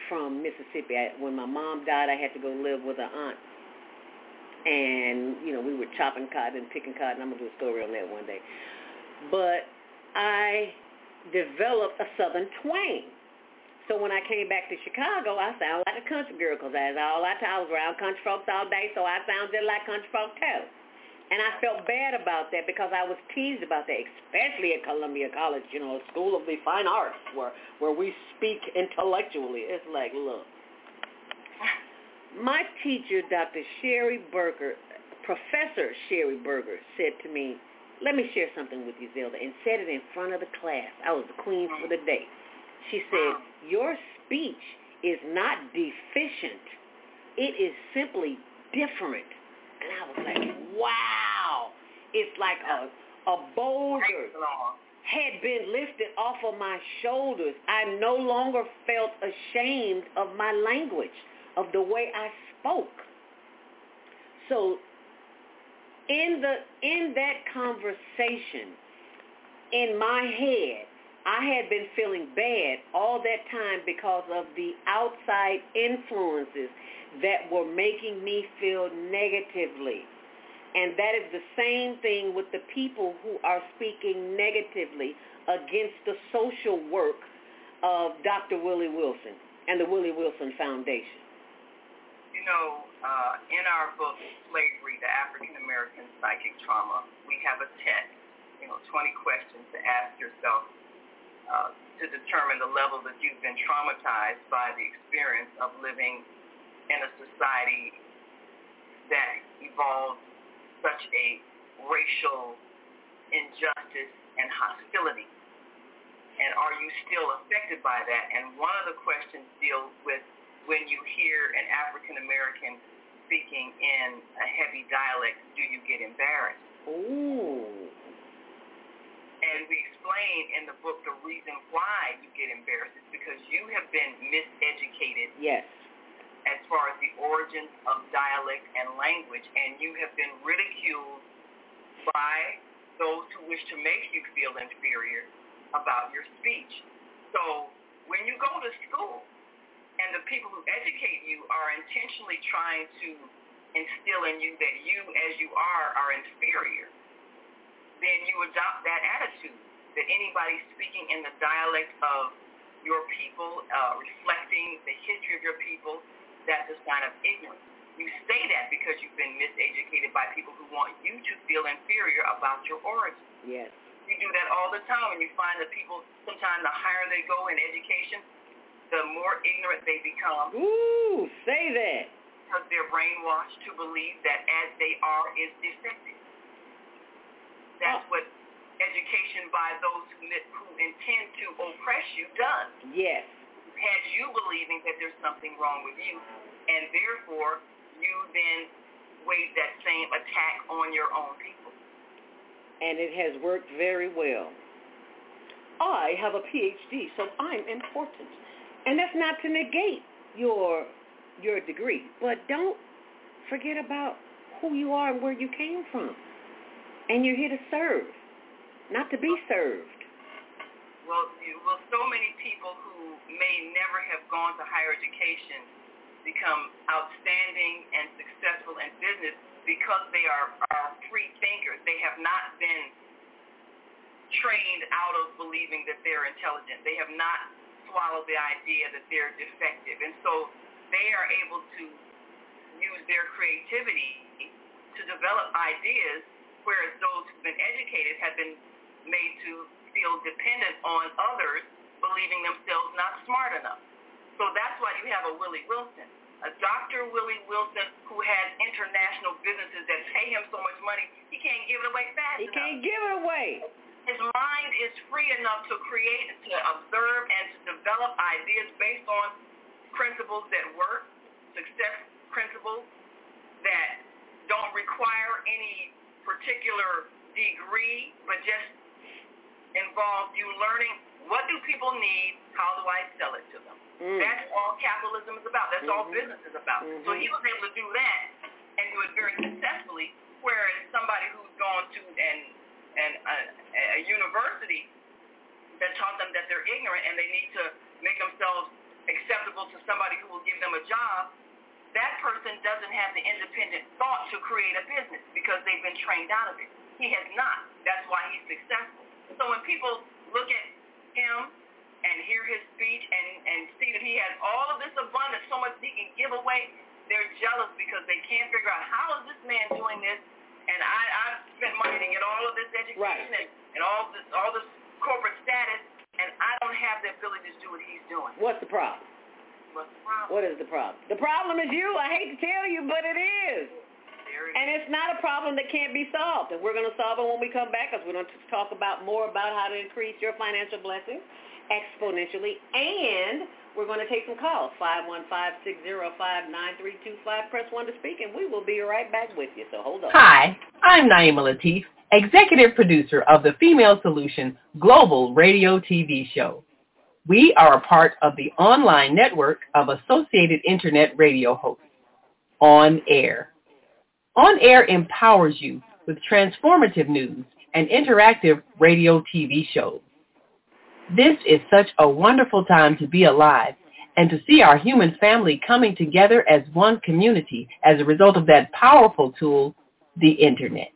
from Mississippi. I, when my mom died, I had to go live with an aunt. And, you know, we were chopping cotton and picking cotton. I'm going to do a story on that one day. But I developed a Southern twang. So when I came back to Chicago, I sound like a country girl because as all I, I was around country folks all day, so I sound just like country folk too. And I felt bad about that because I was teased about that, especially at Columbia College, you know, a school of the fine arts where, where we speak intellectually. It's like, look. My teacher, Doctor Sherry Berger, Professor Sherry Berger, said to me, let me share something with you, Zelda, and said it in front of the class. I was the queen for the day. She said, your speech is not deficient. It is simply different. And I was like, wow. It's like a, a boulder had been lifted off of my shoulders. I no longer felt ashamed of my language, of the way I spoke. So in the in that conversation, in my head, I had been feeling bad all that time because of the outside influences that were making me feel negatively. And that is the same thing with the people who are speaking negatively against the social work of Doctor Willie Wilson and the Willie Wilson Foundation. You know, uh, in our book, Slavery, the African-American Psychic Trauma, we have a test, you know, twenty questions to ask yourself uh, to determine the level that you've been traumatized by the experience of living in a society that evolved such a racial injustice and hostility. And are you still affected by that? And one of the questions deals with when you hear an African-American speaking in a heavy dialect, do you get embarrassed? Ooh. And we explain in the book the reason why you get embarrassed is because you have been miseducated. Yes. As far as the origins of dialect and language, and you have been ridiculed by those who wish to make you feel inferior about your speech. So when you go to school and the people who educate you are intentionally trying to instill in you that you, as you are, are inferior, then you adopt that attitude that anybody speaking in the dialect of your people, uh, reflecting the history of your people, that's a sign of ignorance. You say that because you've been miseducated by people who want you to feel inferior about your origin. Yes. You do that all the time, and you find that people, sometimes the higher they go in education, the more ignorant they become. Ooh, say that. Because they're brainwashed to believe that as they are is defective. That's oh. what education by those who, who intend to oppress you does. Yes. Has you believing that there's something wrong with you, and therefore you then wage that same attack on your own people. And it has worked very well. I have a P H D, so I'm important. And that's not to negate your your degree, but don't forget about who you are and where you came from. And you're here to serve, not to be served. Well, you, well, so many people who may never have gone to higher education become outstanding and successful in business because they are, are free thinkers. They have not been trained out of believing that they're intelligent. They have not swallowed the idea that they're defective. And so they are able to use their creativity to develop ideas, whereas those who've been educated have been made to feel dependent on others, believing themselves not smart enough. So that's why you have a Willie Wilson, a Doctor Willie Wilson who has international businesses that pay him so much money, he can't give it away fast He enough. can't give it away. His mind is free enough to create, to observe, and to develop ideas based on principles that work, success principles that don't require any particular degree, but just involve you learning what do people need, how do I sell it to them. Mm. That's all capitalism is about. That's mm-hmm. all business is about. Mm-hmm. So he was able to do that and do it very successfully, whereas somebody who's gone to an, an, a, a university that taught them that they're ignorant and they need to make themselves acceptable to somebody who will give them a job, that person doesn't have the independent thought to create a business because they've been trained out of it. He has not. That's why he's successful. So when people look at him and hear his speech and, and see that he has all of this abundance, so much he can give away, they're jealous because they can't figure out how is this man doing this, and I, I've spent money to get all of this education right. and, and all this all this corporate status, and I don't have the ability to do what he's doing. What's the problem? What's the problem? What is the problem? The problem is you. I hate to tell you, but it is. There it and is. It's not a problem that can't be solved, and we're going to solve it when we come back because we're going to talk about more about how to increase your financial blessings exponentially, and we're going to take some calls, five one five, six zero five, nine three two five. Press one to speak, and we will be right back with you, so hold on. Hi, I'm Naima Latif, executive producer of the Female Solution Global Radio T V show. We are a part of the online network of Associated Internet Radio hosts, On Air. On Air empowers you with transformative news and interactive radio T V shows. This is such a wonderful time to be alive and to see our human family coming together as one community as a result of that powerful tool, the Internet.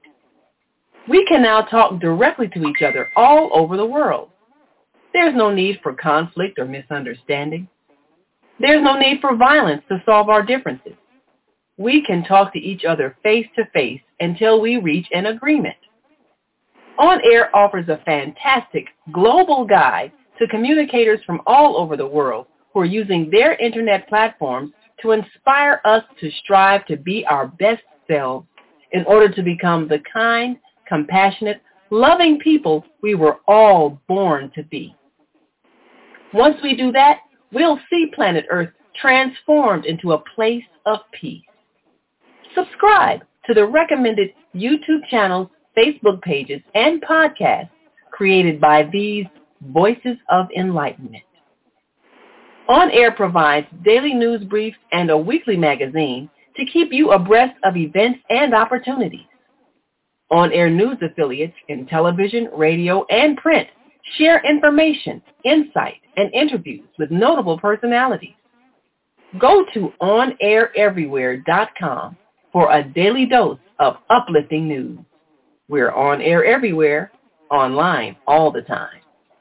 We can now talk directly to each other all over the world. There's no need for conflict or misunderstanding. There's no need for violence to solve our differences. We can talk to each other face to face until we reach an agreement. On Air offers a fantastic global guide to communicators from all over the world who are using their internet platforms to inspire us to strive to be our best selves in order to become the kind, compassionate, loving people we were all born to be. Once we do that, we'll see planet Earth transformed into a place of peace. Subscribe to the recommended YouTube channels, Facebook pages, and podcasts created by these Voices of Enlightenment. On Air provides daily news briefs and a weekly magazine to keep you abreast of events and opportunities. On Air news affiliates in television, radio, and print share information, insight, and interviews with notable personalities. Go to on air everywhere dot com for a daily dose of uplifting news. We're on air everywhere, online all the time.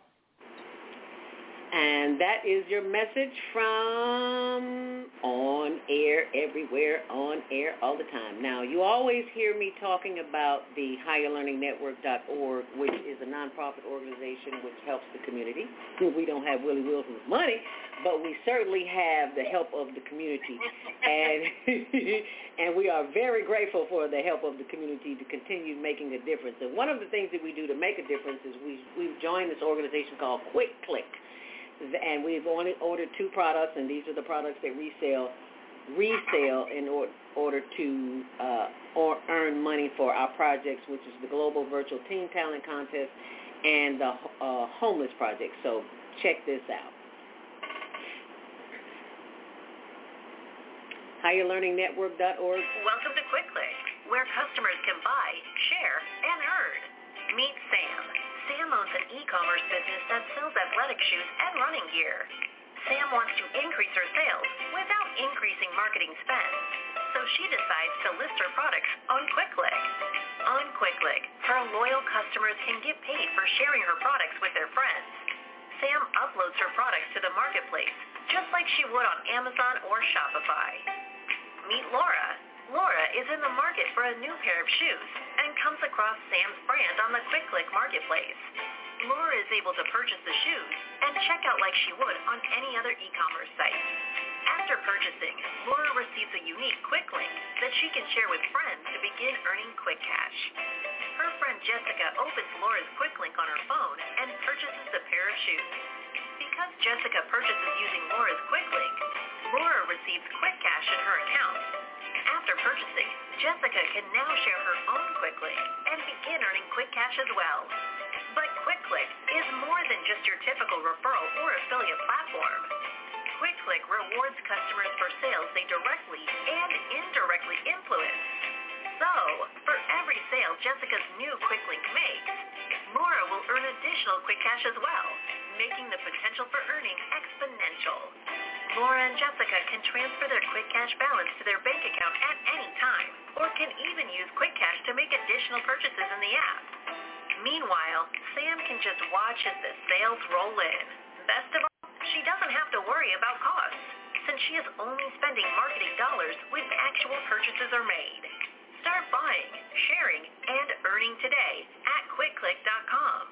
And that is your message from On Air Everywhere, On Air all the time. Now, you always hear me talking about the higher learning network dot org, which is a nonprofit organization which helps the community. We don't have Willie Wilson's money, but we certainly have the help of the community. And and we are very grateful for the help of the community to continue making a difference. And one of the things that we do to make a difference is we, we've joined this organization called Quick Click. And we've only ordered two products, and these are the products that resell, resell in or, order to uh, or earn money for our projects, which is the Global Virtual Teen Talent Contest and the uh, Homeless Project. So check this out. higher learning network dot org. Welcome to Quick Click, where customers can buy, share, and earn. Meet Sam. Sam owns an e-commerce business that sells athletic shoes and running gear. Sam wants to increase her sales without increasing marketing spend, so she decides to list her products on QuickClick. On QuickClick, her loyal customers can get paid for sharing her products with their friends. Sam uploads her products to the marketplace, just like she would on Amazon or Shopify. Meet Laura. Laura is in the market for a new pair of shoes and comes across Sam's brand on the QuickClick marketplace. Laura is able to purchase the shoes and check out like she would on any other e-commerce site. After purchasing, Laura receives a unique quick link that she can share with friends to begin earning quick cash. Her friend Jessica opens Laura's quick link on her phone and purchases the pair of shoes. Because Jessica purchases using Laura's quick link, Laura receives quick cash in her account. After purchasing, Jessica can now share her own QuickClick and begin earning quick cash as well. But QuickClick is more than just your typical referral or affiliate platform. QuickClick rewards customers for sales they directly and indirectly influence. So, for every sale Jessica's new QuickLink makes, Laura will earn additional quick cash as well, making the potential for earning exponential. and Jessica can transfer their Quick Cash balance to their bank account at any time, or can even use Quick Cash to make additional purchases in the app. Meanwhile, Sam can just watch as the sales roll in. Best of all, she doesn't have to worry about costs, since she is only spending marketing dollars when actual purchases are made. Start buying, sharing, and earning today at quick click dot com.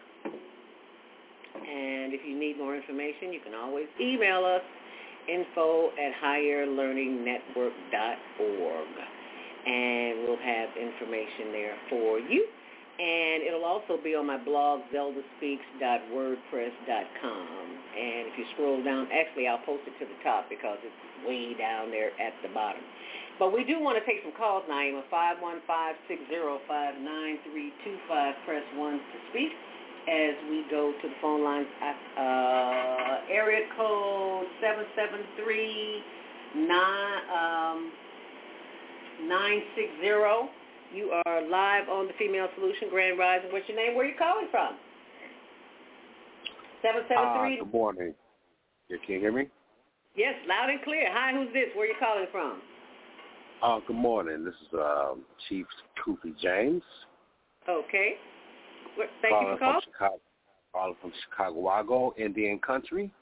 And if you need more information, you can always email us, info at higher learning network dot org. And we'll have information there for you. And it'll also be on my blog, zelda speaks dot wordpress dot com. And if you scroll down, actually I'll post it to the top because it's way down there at the bottom. But we do want to take some calls, Naima. five one five, six zero five, nine three two five. Press one to speak as we go to the phone lines. Uh, area code seven seven three nine six zero. You are live on the Female Solution, Grand Rising. What's your name? Where are you calling from? seven seven three. Uh, good morning. Yeah, can you hear me? Yes, loud and clear. Hi, who's this? Where are you calling from? Uh, good morning. This is um, Chief Kofi James. Okay. What, thank calling you for calling. From Chicago, calling from Chicago, Indian Country.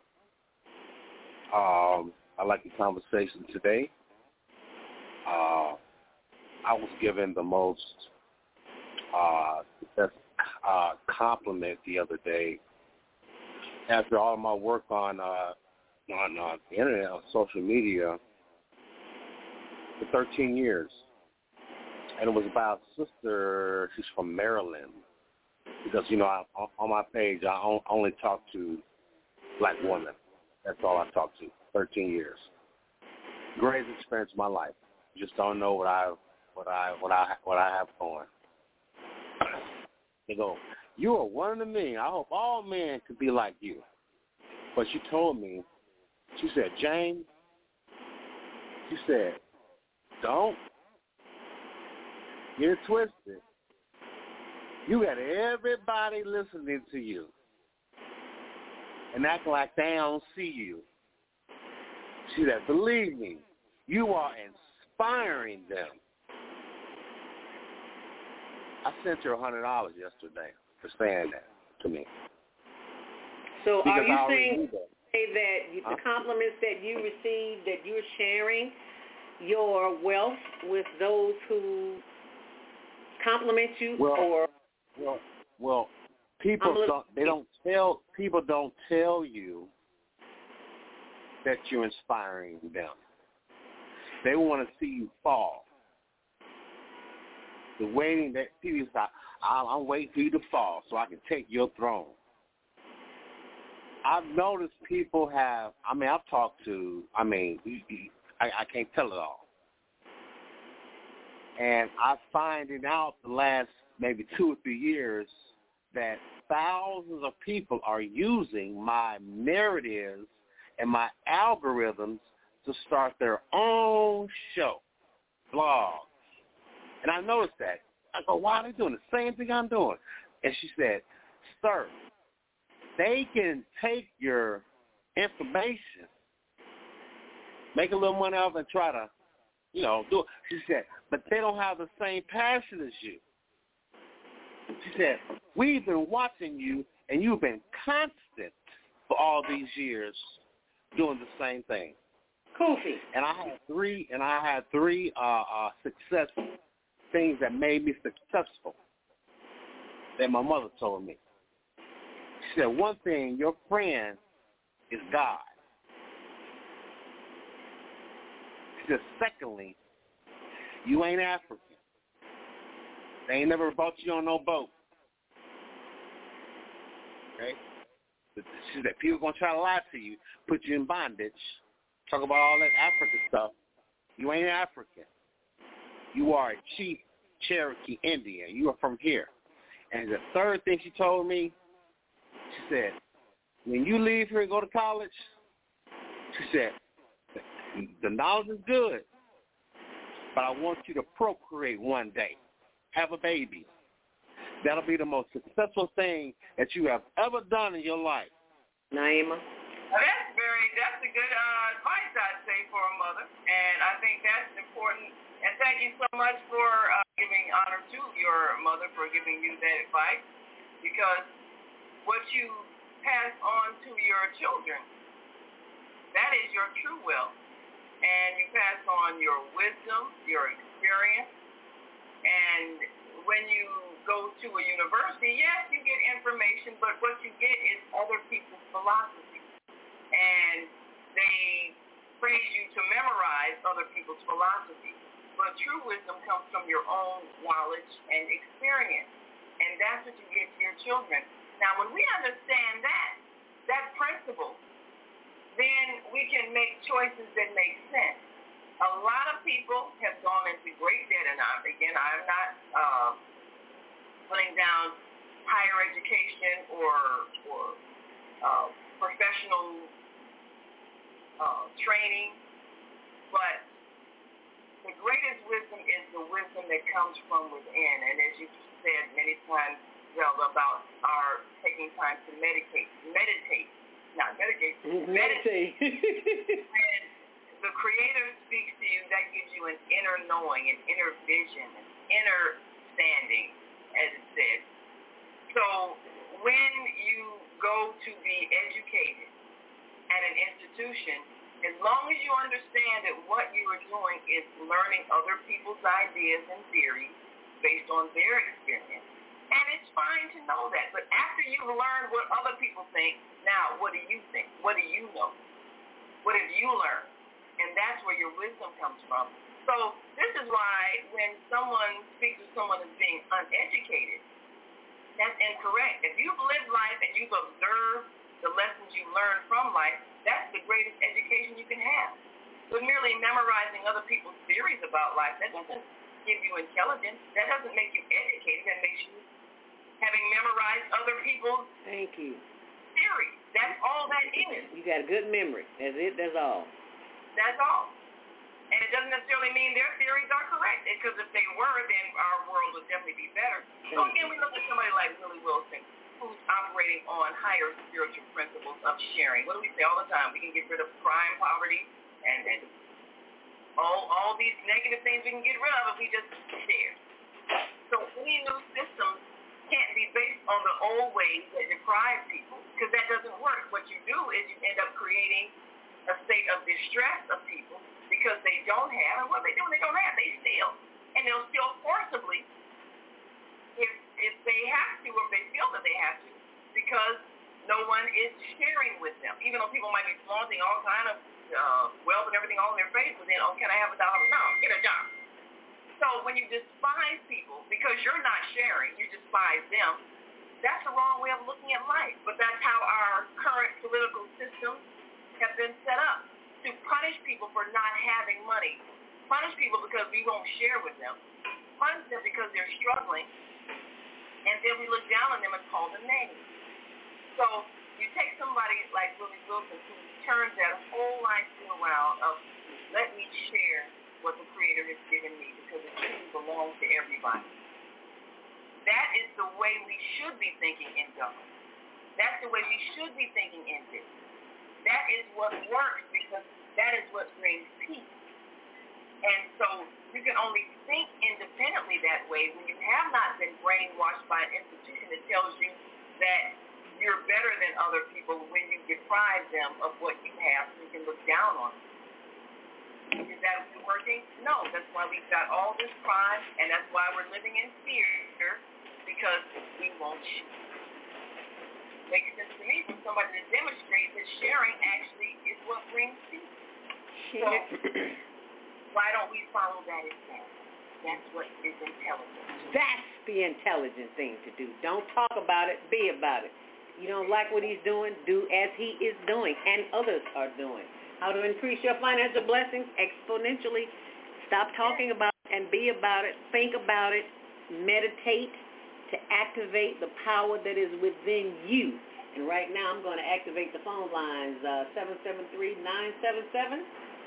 Um, I like the conversation today. Uh, I was given the most uh, best uh, compliment the other day after all of my work on uh, on uh, the internet, on social media, for thirteen years. And it was about a sister, she's from Maryland. Because, you know, I, on my page, I only talk to black women. That's all I talk to, thirteen years. Greatest experience of my life. You just don't know what I what I what I what I have going. They go, you are one of the men. I hope all men could be like you. But she told me, she said, James, she said, don't get it twisted. You got everybody listening to you and acting like they don't see you. She said, believe me, you are inspiring them. I sent her one hundred dollars yesterday for saying that to me. So because are you saying that, say that you, huh? the compliments that you receive, that you're sharing your wealth with those who compliment you? Well, or well, well people don't, they don't tell, people don't tell you that you're inspiring them. They want to see you fall. The waiting that people say, I'm waiting for you to fall so I can take your throne. I've noticed people have, I mean, I've talked to, I mean, I, I can't tell it all. And I'm finding out the last maybe two or three years that thousands of people are using my narratives and my algorithms to start their own show, blog. And I noticed that. I go, why are they doing the same thing I'm doing? And she said, sir, they can take your information, make a little money off and try to, you know, do it. She said, but they don't have the same passion as you. She said, we've been watching you, and you've been constant for all these years doing the same thing. Kofi. And I had three, and I had three uh, uh, success things that made me successful that my mother told me. She said, one thing, your friend is God. She said, secondly, you ain't African. They ain't never brought you on no boat. Okay? She said, people going to try to lie to you, put you in bondage, talk about all that African stuff. You ain't African. You are a Chief Cherokee Indian. You are from here. And the third thing she told me, she said, when you leave here and go to college, she said, the knowledge is good, but I want you to procreate one day. Have a baby. That'll be the most successful thing that you have ever done in your life. Naima? Well, that's very, that's a good uh, advice, I you so much for uh, giving honor to your mother for giving you that advice, because what you pass on to your children, that is your true wealth. And you pass on your wisdom, your experience, and when you go to a university, yes, you get information, but what you get is other people's philosophy. And they praise you to memorize other people's philosophy. But true wisdom comes from your own knowledge and experience. And that's what you give to your children. Now, when we understand that, that principle, then we can make choices that make sense. A lot of people have gone into great debt, and I'm, again, I'm not uh, putting down higher education or, or uh, professional uh, training, but the greatest wisdom is the wisdom that comes from within. And as you said many times, Zelda, about our taking time to meditate, meditate, not meditate, meditate. meditate. When the Creator speaks to you, that gives you an inner knowing, an inner vision, an inner standing, as it said. So when you go to be educated at an institution, as long as you understand that what you are doing is learning other people's ideas and theories based on their experience, and it's fine to know that. But after you've learned what other people think, now what do you think? What do you know? What have you learned? And that's where your wisdom comes from. So this is why when someone speaks to someone as being uneducated, that's incorrect. If you've lived life and you've observed the lessons you learned from life, that's the greatest education you can have. But merely memorizing other people's theories about life, that doesn't give you intelligence. That doesn't make you educated. That makes you having memorized other people's Thank you. theories. That's all that is. You got a good memory. That's it. That's all. That's all. And it doesn't necessarily mean their theories are correct, because if they were, then our world would definitely be better. So again, we look at somebody like Willie Wilson, who's operating on higher spiritual principles of sharing. What do we say all the time? We can get rid of crime, poverty, and, and all all these negative things we can get rid of if we just share. So any new systems can't be based on the old ways that deprive people, because that doesn't work. What you do is you end up creating a state of distress of people because they don't have, and what they do when they don't have, they steal. And they'll steal forcibly if if they have to, or if they feel that they have to, because no one is sharing with them. Even though people might be flaunting all kind of uh, wealth and everything all in their face, but then, oh, can I have a dollar? No, get a job. So when you despise people because you're not sharing, you despise them, that's the wrong way of looking at life. But that's how our current political systems have been set up, to punish people for not having money, punish people because we won't share with them, punish them because they're struggling, and then we look down on them and call them names. So you take somebody like Willie Wilson, who turns that whole life around of, let me share what the Creator has given me, because it truly belongs to everybody. That is the way we should be thinking in government. That's the way we should be thinking in business. That is what works, because that is what brings peace. And so you can only think independently that way when you have not been brainwashed by an institution that tells you that you're better than other people when you deprive them of what you have, so you can look down on them. Is that working? No. That's why we've got all this crime, and that's why we're living in fear, because we won't share. Makes sense to me from somebody to demonstrate that sharing actually is what brings peace. So why don't we follow that example? That's what is intelligent. That's the intelligent thing to do. Don't talk about it, be about it. You don't like what he's doing, do as he is doing and others are doing. How to increase your financial blessings exponentially. Stop talking about it and be about it. Think about it. Meditate to activate the power that is within you. And right now I'm going to activate the phone lines, uh, seven seven three, nine seven seven.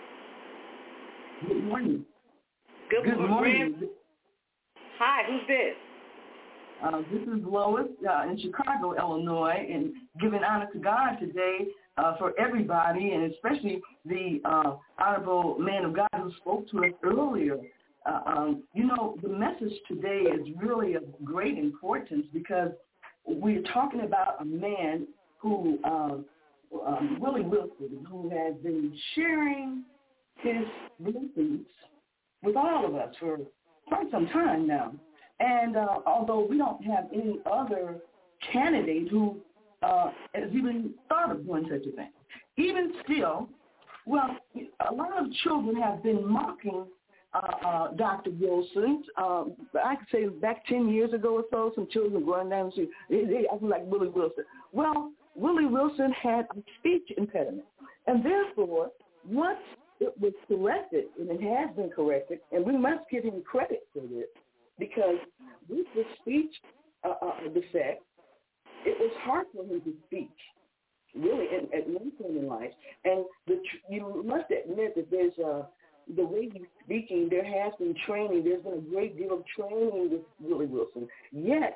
Good morning. Good, Good morning. morning. Hi, who's this? Uh, this is Lois uh, in Chicago, Illinois, and giving honor to God today uh, for everybody, and especially the uh, honorable man of God who spoke to us earlier. uh, um, you know, the message today is really of great importance because we're talking about a man who, uh, um, Willie Wilson, who has been sharing his blessings with all of us for quite some time now. And uh, although we don't have any other candidate who uh, has even thought of doing such a thing, even still, well, a lot of children have been mocking uh, uh, Doctor Wilson. Uh, I could say back ten years ago or so, some children were going down the street, they, they acting like Willie Wilson. Well, Willie Wilson had a speech impediment, and therefore, once it was corrected, and it has been corrected, and we must give him credit for this, because with the speech uh, uh, defect, it was hard for him to speak, really, at, at one point in life. And the, you must admit that there's a, the way he's speaking, there has been training. There's been a great deal of training with Willie Wilson. Yet,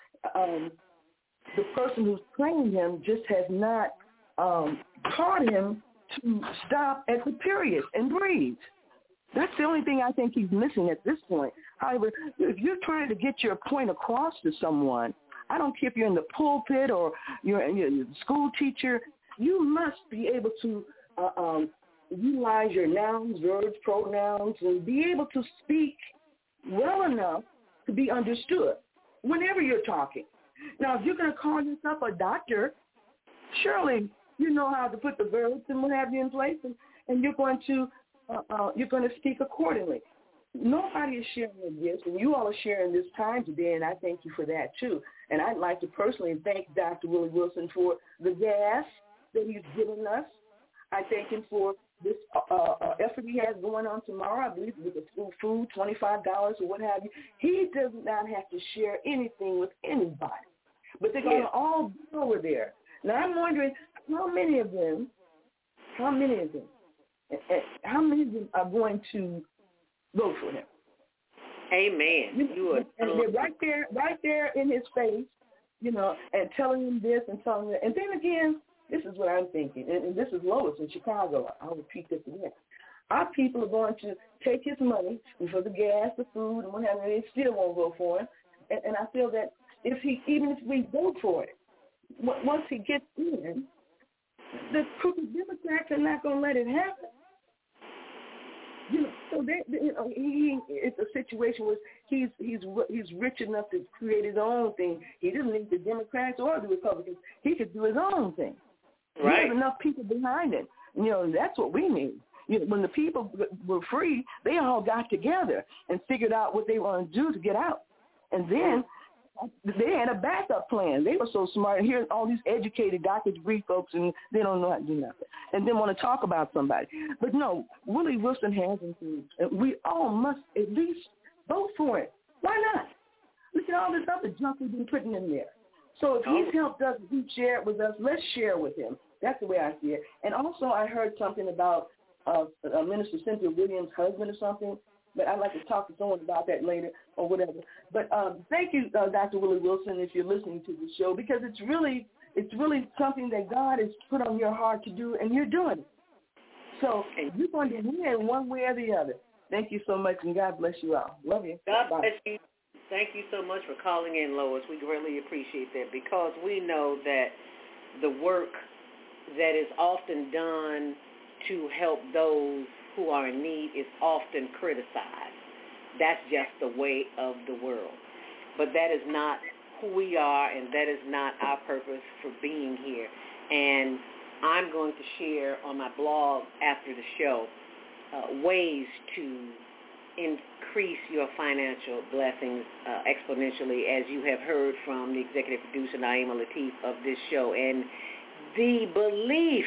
um, the person who's trained him just has not um, taught him to stop at the period and breathe. That's the only thing I think he's missing at this point. However, if you're trying to get your point across to someone, I don't care if you're in the pulpit or you're, you're a school teacher, you must be able to uh, um, utilize your nouns, verbs, pronouns, and be able to speak well enough to be understood whenever you're talking. Now, if you're going to call yourself a doctor, surely you know how to put the verbs and what have you in place, and, and you're going to uh, uh, you're going to speak accordingly. Nobody is sharing their gifts, and you all are sharing this time today, and I thank you for that too. And I'd like to personally thank Doctor Willie Wilson for the gas that he's given us. I thank him for this uh, uh, effort he has going on tomorrow, I believe, with the school food, twenty-five dollars or what have you. He does not have to share anything with anybody, but they're going to all be over there. Now, I'm wondering how many of them, how many of them, how many of them are going to vote for him? Amen. You, you are and they're right there, right there in his face, you know, and telling him this and telling him that. And then again, this is what I'm thinking, and, and this is Lois in Chicago. I'll repeat this again. Our people are going to take his money for the gas, the food, and whatever, and they still won't vote for him. And, and I feel that if he, even if we vote for it, once he gets in, the crooked Democrats are not going to let it happen. You know, so they, they, you know, he, it's a situation where he's he's he's rich enough to create his own thing. He doesn't need the Democrats or the Republicans. He could do his own thing. Right. There's enough people behind it. You know, that's what we need. You know, when the people were free, they all got together and figured out what they want to do to get out. And then they had a backup plan. They were so smart. Here's all these educated doctor degree folks, and they don't know how to do nothing. And then want to talk about somebody. But no, Willie Wilson has improved. And we all must at least vote for it. Why not? Look at all this other junk we've been putting in there. So if he's helped us, he shared with us, let's share with him. That's the way I see it. And also I heard something about uh, uh, Minister Cynthia Williams' husband or something. But I'd like to talk to someone about that later or whatever. But um, thank you, uh, Doctor Willie Wilson, if you're listening to the show, because it's really it's really something that God has put on your heart to do, and you're doing it. So you're going to win one way or the other. Thank you so much, and God bless you all. Love you. God Bye. bless you. Thank you so much for calling in, Lois. We greatly appreciate that because we know that the work that is often done to help those who are in need is often criticized. That's just the way of the world. But that is not who we are, and that is not our purpose for being here. And I'm going to share on my blog after the show uh, ways to increase your financial blessings uh, exponentially, as you have heard from the executive producer, Naima Latif, of this show. And the belief,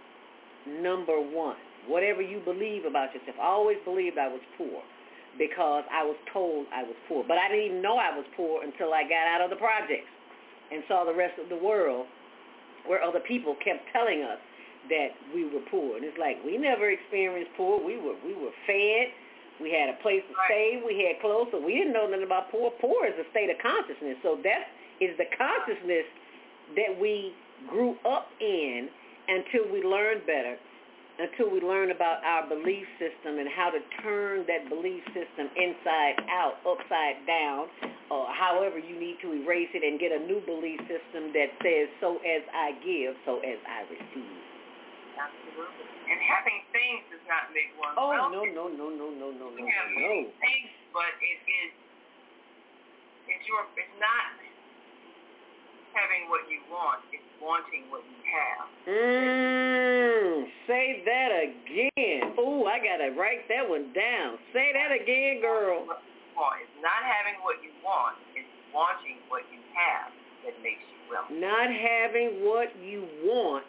number one, whatever you believe about yourself. I always believed I was poor because I was told I was poor. But I didn't even know I was poor until I got out of the projects and saw the rest of the world where other people kept telling us that we were poor. And it's like, we never experienced poor. We were we were fed. We had a place to stay. We had clothes. So we didn't know nothing about poor. Poor is a state of consciousness. So that is the consciousness that we grew up in until we learned better. until we learn about our belief system and how to turn that belief system inside out, upside down, or however you need to erase it and get a new belief system that says, so as I give, so as I receive. Absolutely. And having things does not make one Oh, wealthy. no, no, no, no, no, no, no, You have no. many things, but it is, it's your, it's not having what you want, it's wanting what you have. Mmm, say that again. Ooh, I got to write that one down. Say that again, girl. It's not having what you want, it's wanting what you have that makes you wealthy. Not having what you want,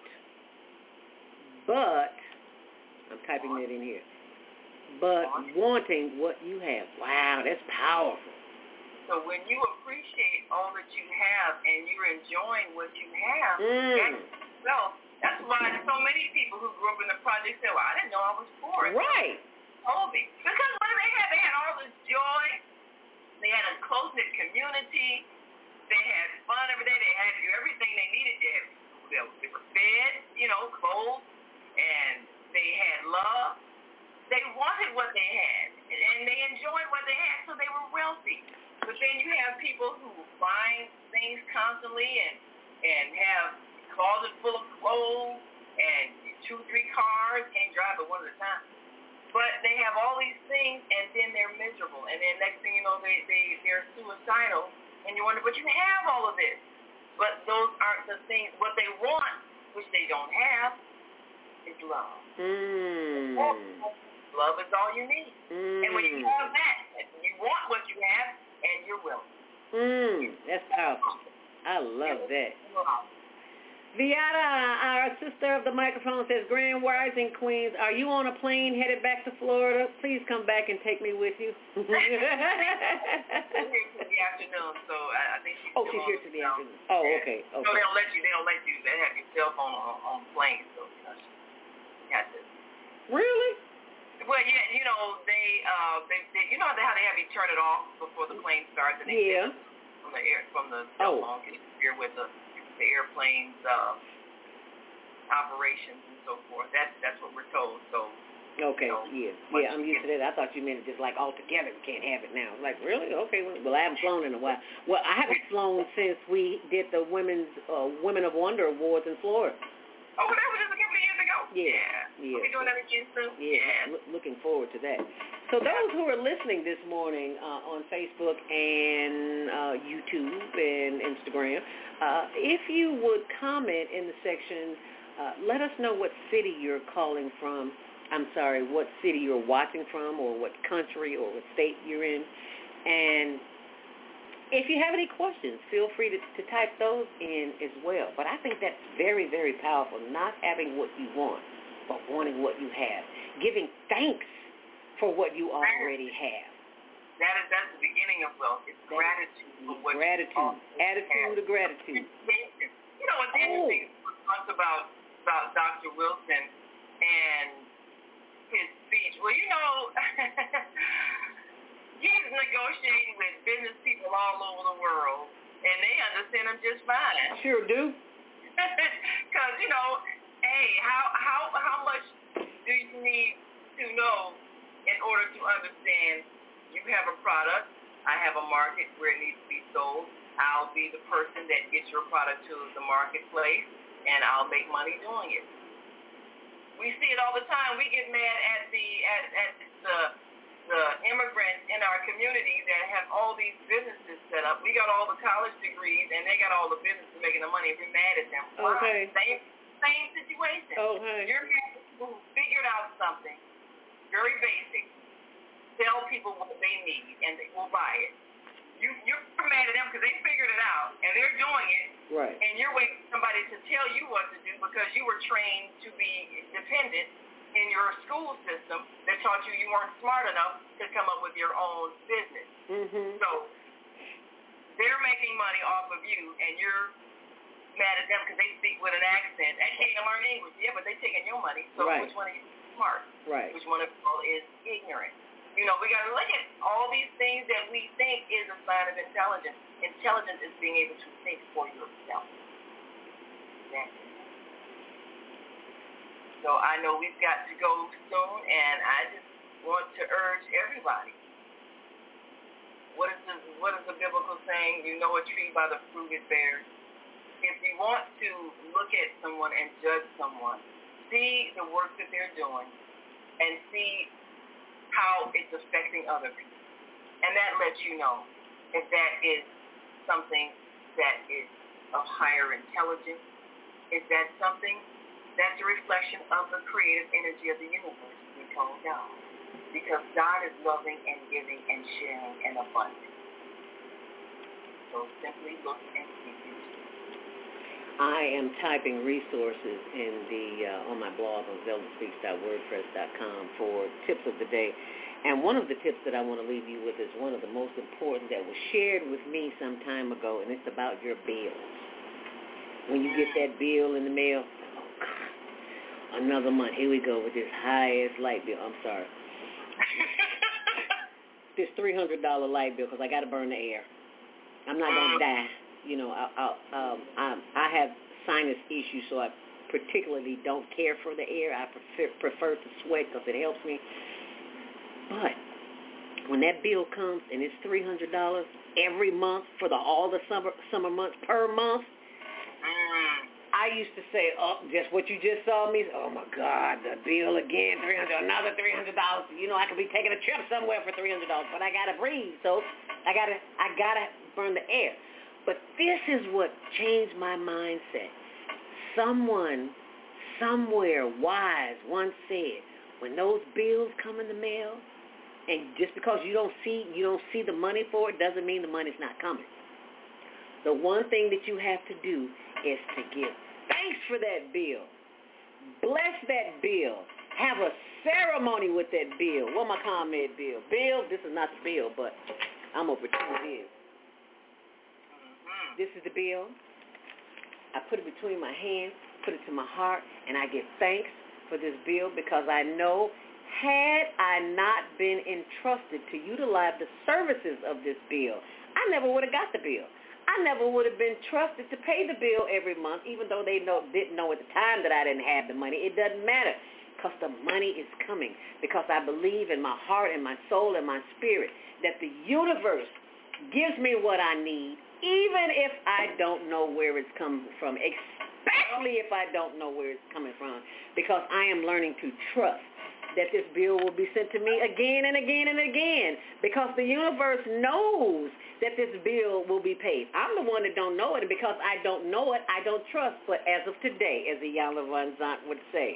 but, I'm typing that in here, but wanting what you have. Wow, that's powerful. So when you appreciate all that you have and you're enjoying what you have, Mm. that's wealth. That's why so many people who grew up in the project say, well, I didn't know I was poor. Right. Told me. Because what do they have? They had all this joy. They had a close-knit community. They had fun every day. They had everything they needed. They, had, they were fed, you know, clothed, and they had love. They wanted what they had, and they enjoyed what they had, so they were wealthy. But then you have people who find things constantly and and have a closet full of clothes and two, three cars, can't drive but one at a time. But they have all these things, and then they're miserable. And then next thing you know, they, they, they're suicidal, and you wonder, but you have all of this. But those aren't the things. What they want, which they don't have, is love. Mm. Love is all you need. Mm. And when you have that, you want what you have, and you're willing. Mm, that's powerful. I love that. Viata, our sister of the microphone, says, Grand Rising Queens, are you on a plane headed back to Florida? Please come back and take me with you. She's here for the afternoon, so I, I think she's Oh, she's here for the afternoon. Oh, okay. okay. No, they don't let you. They don't let you. They have your cell phone on on plane, so you know, she has to. Really? Well, yeah, you know they, uh, they, they, you know how they have you turn it off before the plane starts, and they yeah. from the air from the cell oh. phone can interfere with the the airplane's uh, operations and so forth. That's that's what we're told. So. Okay, you know, yeah, yeah, I'm used to that. I thought you meant it just like all together. We can't have it now. I was like, really? Okay, well, I haven't flown in a while. Well, I haven't flown since we did the Women's uh, Women of Wonder Awards in Florida. Oh, that was just a couple of years ago? Yeah, yeah. We'll be doing that again soon? Yeah, yeah. L- looking forward to that. So those who are listening this morning uh, on Facebook and uh, YouTube and Instagram, uh, if you would comment in the section, uh, let us know what city you're calling from. I'm sorry, what city you're watching from, or what country or what state you're in. And if you have any questions, feel free to, to type those in as well. But I think that's very, very powerful, not having what you want, but wanting what you have. Giving thanks for what you already have. That is that's the beginning of wealth. It's that gratitude for what gratitude. you Attitude of gratitude. You know, what's interesting oh. talks about, about Doctor Wilson and his speech. Well, you know, he's negotiating with business people all over the world, and they understand him just fine. Sure do. Because, you know, hey, how how how much do you need to know in order to understand you have a product, I have a market where it needs to be sold, I'll be the person that gets your product to the marketplace, and I'll make money doing it. We see it all the time. We get mad at the at, at the the immigrants in our community that have all these businesses set up. We got all the college degrees, and they got all the businesses making the money. We're mad at them. Why? Okay. Same same situation. Okay. You're mad at people who figured out something very basic, tell people what they need, and they will buy it. You you're mad at them because they figured it out and they're doing it. Right. And you're waiting for somebody to tell you what to do because you were trained to be dependent in your school system that taught you you weren't smart enough to come up with your own business. Mm-hmm. So they're making money off of you, and you're mad at them because they speak with an accent. They can't learn English. Yeah, but they're taking your money. So right. which one is smart? Right. Which one of them is ignorant? You know, we got to look at all these things that we think is a sign of intelligence. Intelligence is being able to think for yourself. Exactly. So I know we've got to go soon, and I just want to urge everybody. What is the what is the biblical saying? You know a tree by the fruit it bears. If you want to look at someone and judge someone, see the work that they're doing and see how it's affecting other people. And that lets you know if that is something that is of higher intelligence, is that something that's a reflection of the creative energy of the universe, we call God. Because God is loving and giving and sharing and abundant. So simply look and see it. I am typing resources in the uh, on my blog on zelda speaks dot wordpress dot com for tips of the day. And one of the tips that I want to leave you with is one of the most important that was shared with me some time ago, and it's about your bills. When you get that bill in the mail, oh God, another month, here we go with this high-ass light bill. I'm sorry. This three hundred dollars light bill because I got to burn the air. I'm not going to die. You know, I, I, um, I, I have sinus issues, so I particularly don't care for the air. I prefer, prefer to sweat because it helps me. But when that bill comes and it's three hundred dollars every month for the all the summer summer months per month, I used to say, oh, just what you just saw me. Oh, my God, the bill again, three hundred dollars, another three hundred dollars. You know, I could be taking a trip somewhere for three hundred dollars, but I got to breathe, so I got to I gotta burn the air. But this is what changed my mindset. Someone, somewhere wise once said, when those bills come in the mail, and just because you don't see you don't see the money for it doesn't mean the money's not coming. The one thing that you have to do is to give thanks for that bill. Bless that bill. Have a ceremony with that bill. What my comment bill? Bill, this is not the bill, but I'm going to pretend it is. This is the bill. I put it between my hands, put it to my heart, and I give thanks for this bill because I know had I not been entrusted to utilize the services of this bill, I never would have got the bill. I never would have been trusted to pay the bill every month, even though they know, didn't know at the time that I didn't have the money. It doesn't matter because the money is coming because I believe in my heart and my soul and my spirit that the universe gives me what I need, even if I don't know where it's coming from, especially if I don't know where it's coming from, because I am learning to trust that this bill will be sent to me again and again and again because the universe knows that this bill will be paid. I'm the one that don't know it, and because I don't know it, I don't trust. But as of today, as Iyanla Vanzant would say,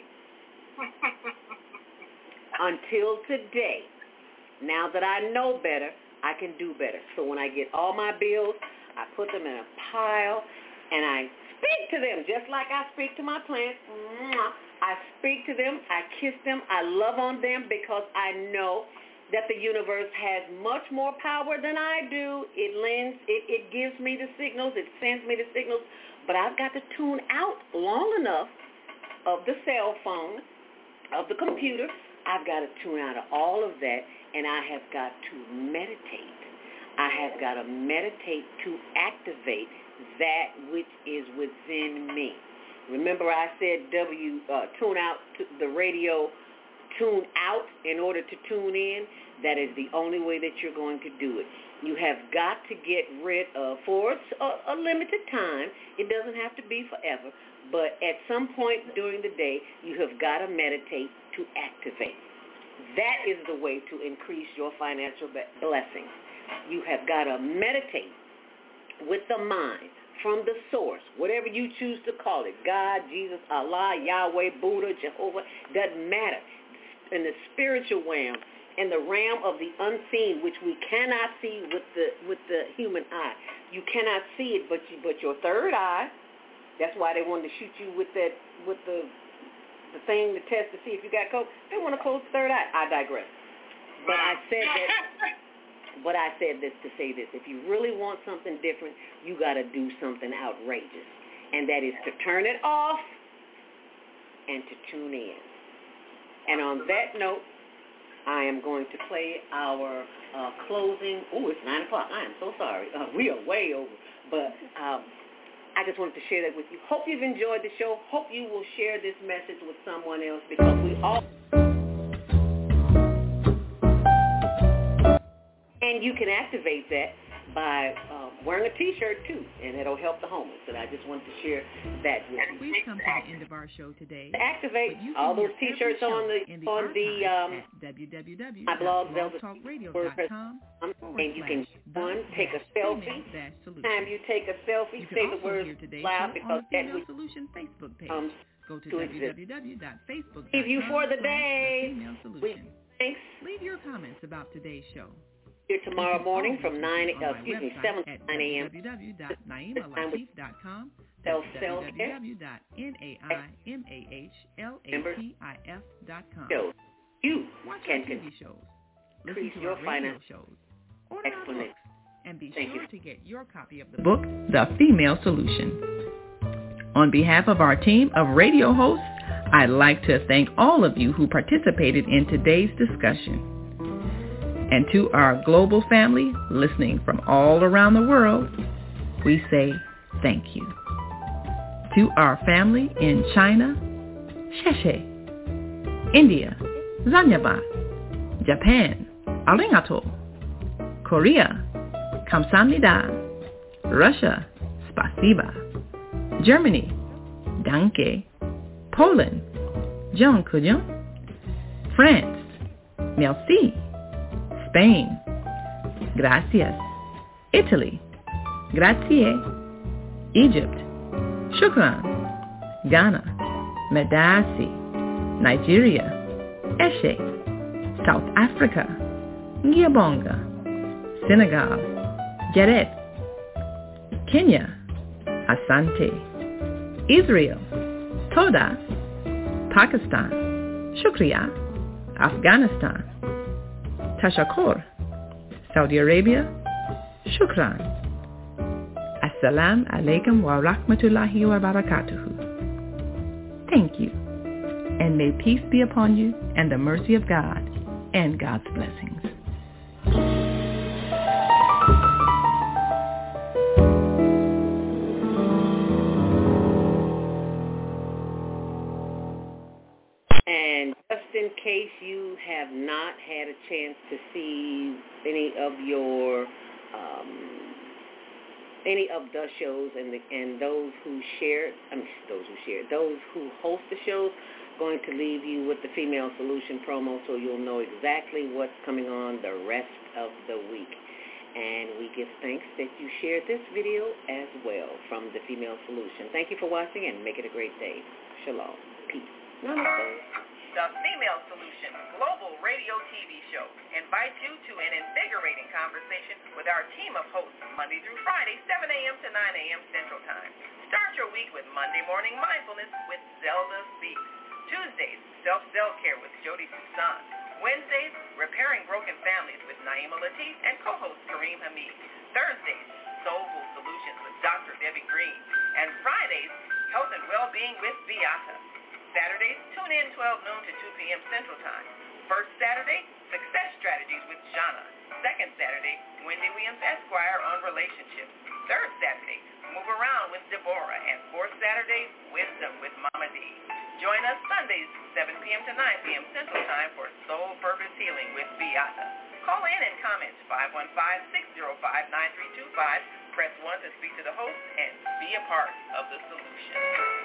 until today, now that I know better, I can do better. So when I get all my bills, I put them in a pile, and I speak to them just like I speak to my plants. I speak to them. I kiss them. I love on them because I know that the universe has much more power than I do. It lends, it, it gives me the signals. It sends me the signals. But I've got to tune out long enough of the cell phone, of the computer. I've got to tune out of all of that, and I have got to meditate. I have got to meditate to activate that which is within me. Remember I said W, uh, tune out to the radio, tune out in order to tune in? That is the only way that you're going to do it. You have got to get rid of, for a, a limited time, it doesn't have to be forever, but at some point during the day, you have got to meditate to activate. That is the way to increase your financial blessings. You have got to meditate with the mind from the source, whatever you choose to call it, God, Jesus, Allah, Yahweh, Buddha, Jehovah, doesn't matter. In the spiritual realm, in the realm of the unseen, which we cannot see with the with the human eye. You cannot see it, but you, but your third eye. That's why they wanted to shoot you with that with the the thing to test to see if you got COVID. They want to close the third eye. I digress. But I said that. But I said this to say this. If you really want something different, you got to do something outrageous. And that is to turn it off and to tune in. And on that note, I am going to play our uh, closing. Oh, it's nine o'clock. I am so sorry. Uh, we are way over. But um, I just wanted to share that with you. Hope you've enjoyed the show. Hope you will share this message with someone else because we all... And you can activate that by uh, wearing a T-shirt, too, and it'll help the homeless. And I just wanted to share that with you. We've come to the end of our show today. To activate all those T-shirts on the, the on the um, my blog, zelda talk radio dot com, and you can, one, take a selfie. Time you take a selfie, you say the words loud because that will Solution Facebook page. Um, Go to w w w dot facebook dot com. Leave you for the day. We, thanks. Leave your comments about today's show. Here tomorrow morning from nine, uh, excuse me, seven to nine a.m. w w w dot naima latif dot com. Self w w w dot naimalatif dot com. You Watch can our T V shows. Listen increase to your our radio finance shows. Order our explanation. books. And be Thank sure you. to get your copy of the book, The Female Solution. On behalf of our team of radio hosts, I'd like to thank all of you who participated in today's discussion. And to our global family listening from all around the world, we say thank you. To our family in China, Sheshe, India, Zanyaba, Japan, Arigato, Korea, Kamsahamnida, Russia, Spasiba, Germany, Danke, Poland, Dziękuję, France, Merci, Spain, Gracias, Italy, Grazie, Egypt, Shukran, Ghana, Medasi, Nigeria, Eshe, South Africa, Ngiyabonga, Senegal, Geret, Kenya, Asante, Israel, Toda, Pakistan, Shukriya, Afghanistan, Tashakor, Saudi Arabia, Shukran. Assalamu alaikum wa rahmatullahi wa barakatuhu. Thank you, and may peace be upon you and the mercy of God and God's blessings. And just in case you have not had a chance to see any of your um, any of the shows and the, and those who share, I mean those who share, those who host the shows, going to leave you with the Female Solution promo so you'll know exactly what's coming on the rest of the week. And we give thanks that you shared this video as well from the Female Solution. Thank you for watching and make it a great day. Shalom. Peace. Namaste. The Female Solution Global Radio T V Show invites you to an invigorating conversation with our team of hosts Monday through Friday, seven a.m. to nine a.m. Central Time. Start your week with Monday Morning Mindfulness with Zelda Speaks. Tuesdays, Self-Self-Care with Jody Fusan. Wednesdays, Repairing Broken Families with Naima Latif and co-host Kareem Hamid. Thursdays, Soulful Solutions with Doctor Debbie Green. And Fridays, Health and Wellbeing with Beata. Saturdays, tune in twelve noon to two p.m. Central Time. First Saturday, Success Strategies with Jana. Second Saturday, Wendy Williams Esquire on relationships. Third Saturday, Move Around with Deborah. And fourth Saturday, Wisdom with Mama D. Join us Sundays, seven p.m. to nine p.m. Central Time for Soul Purpose Healing with Beata. Call in and comment five one five, six zero five, nine three two five. Press one to speak to the host and be a part of the solution.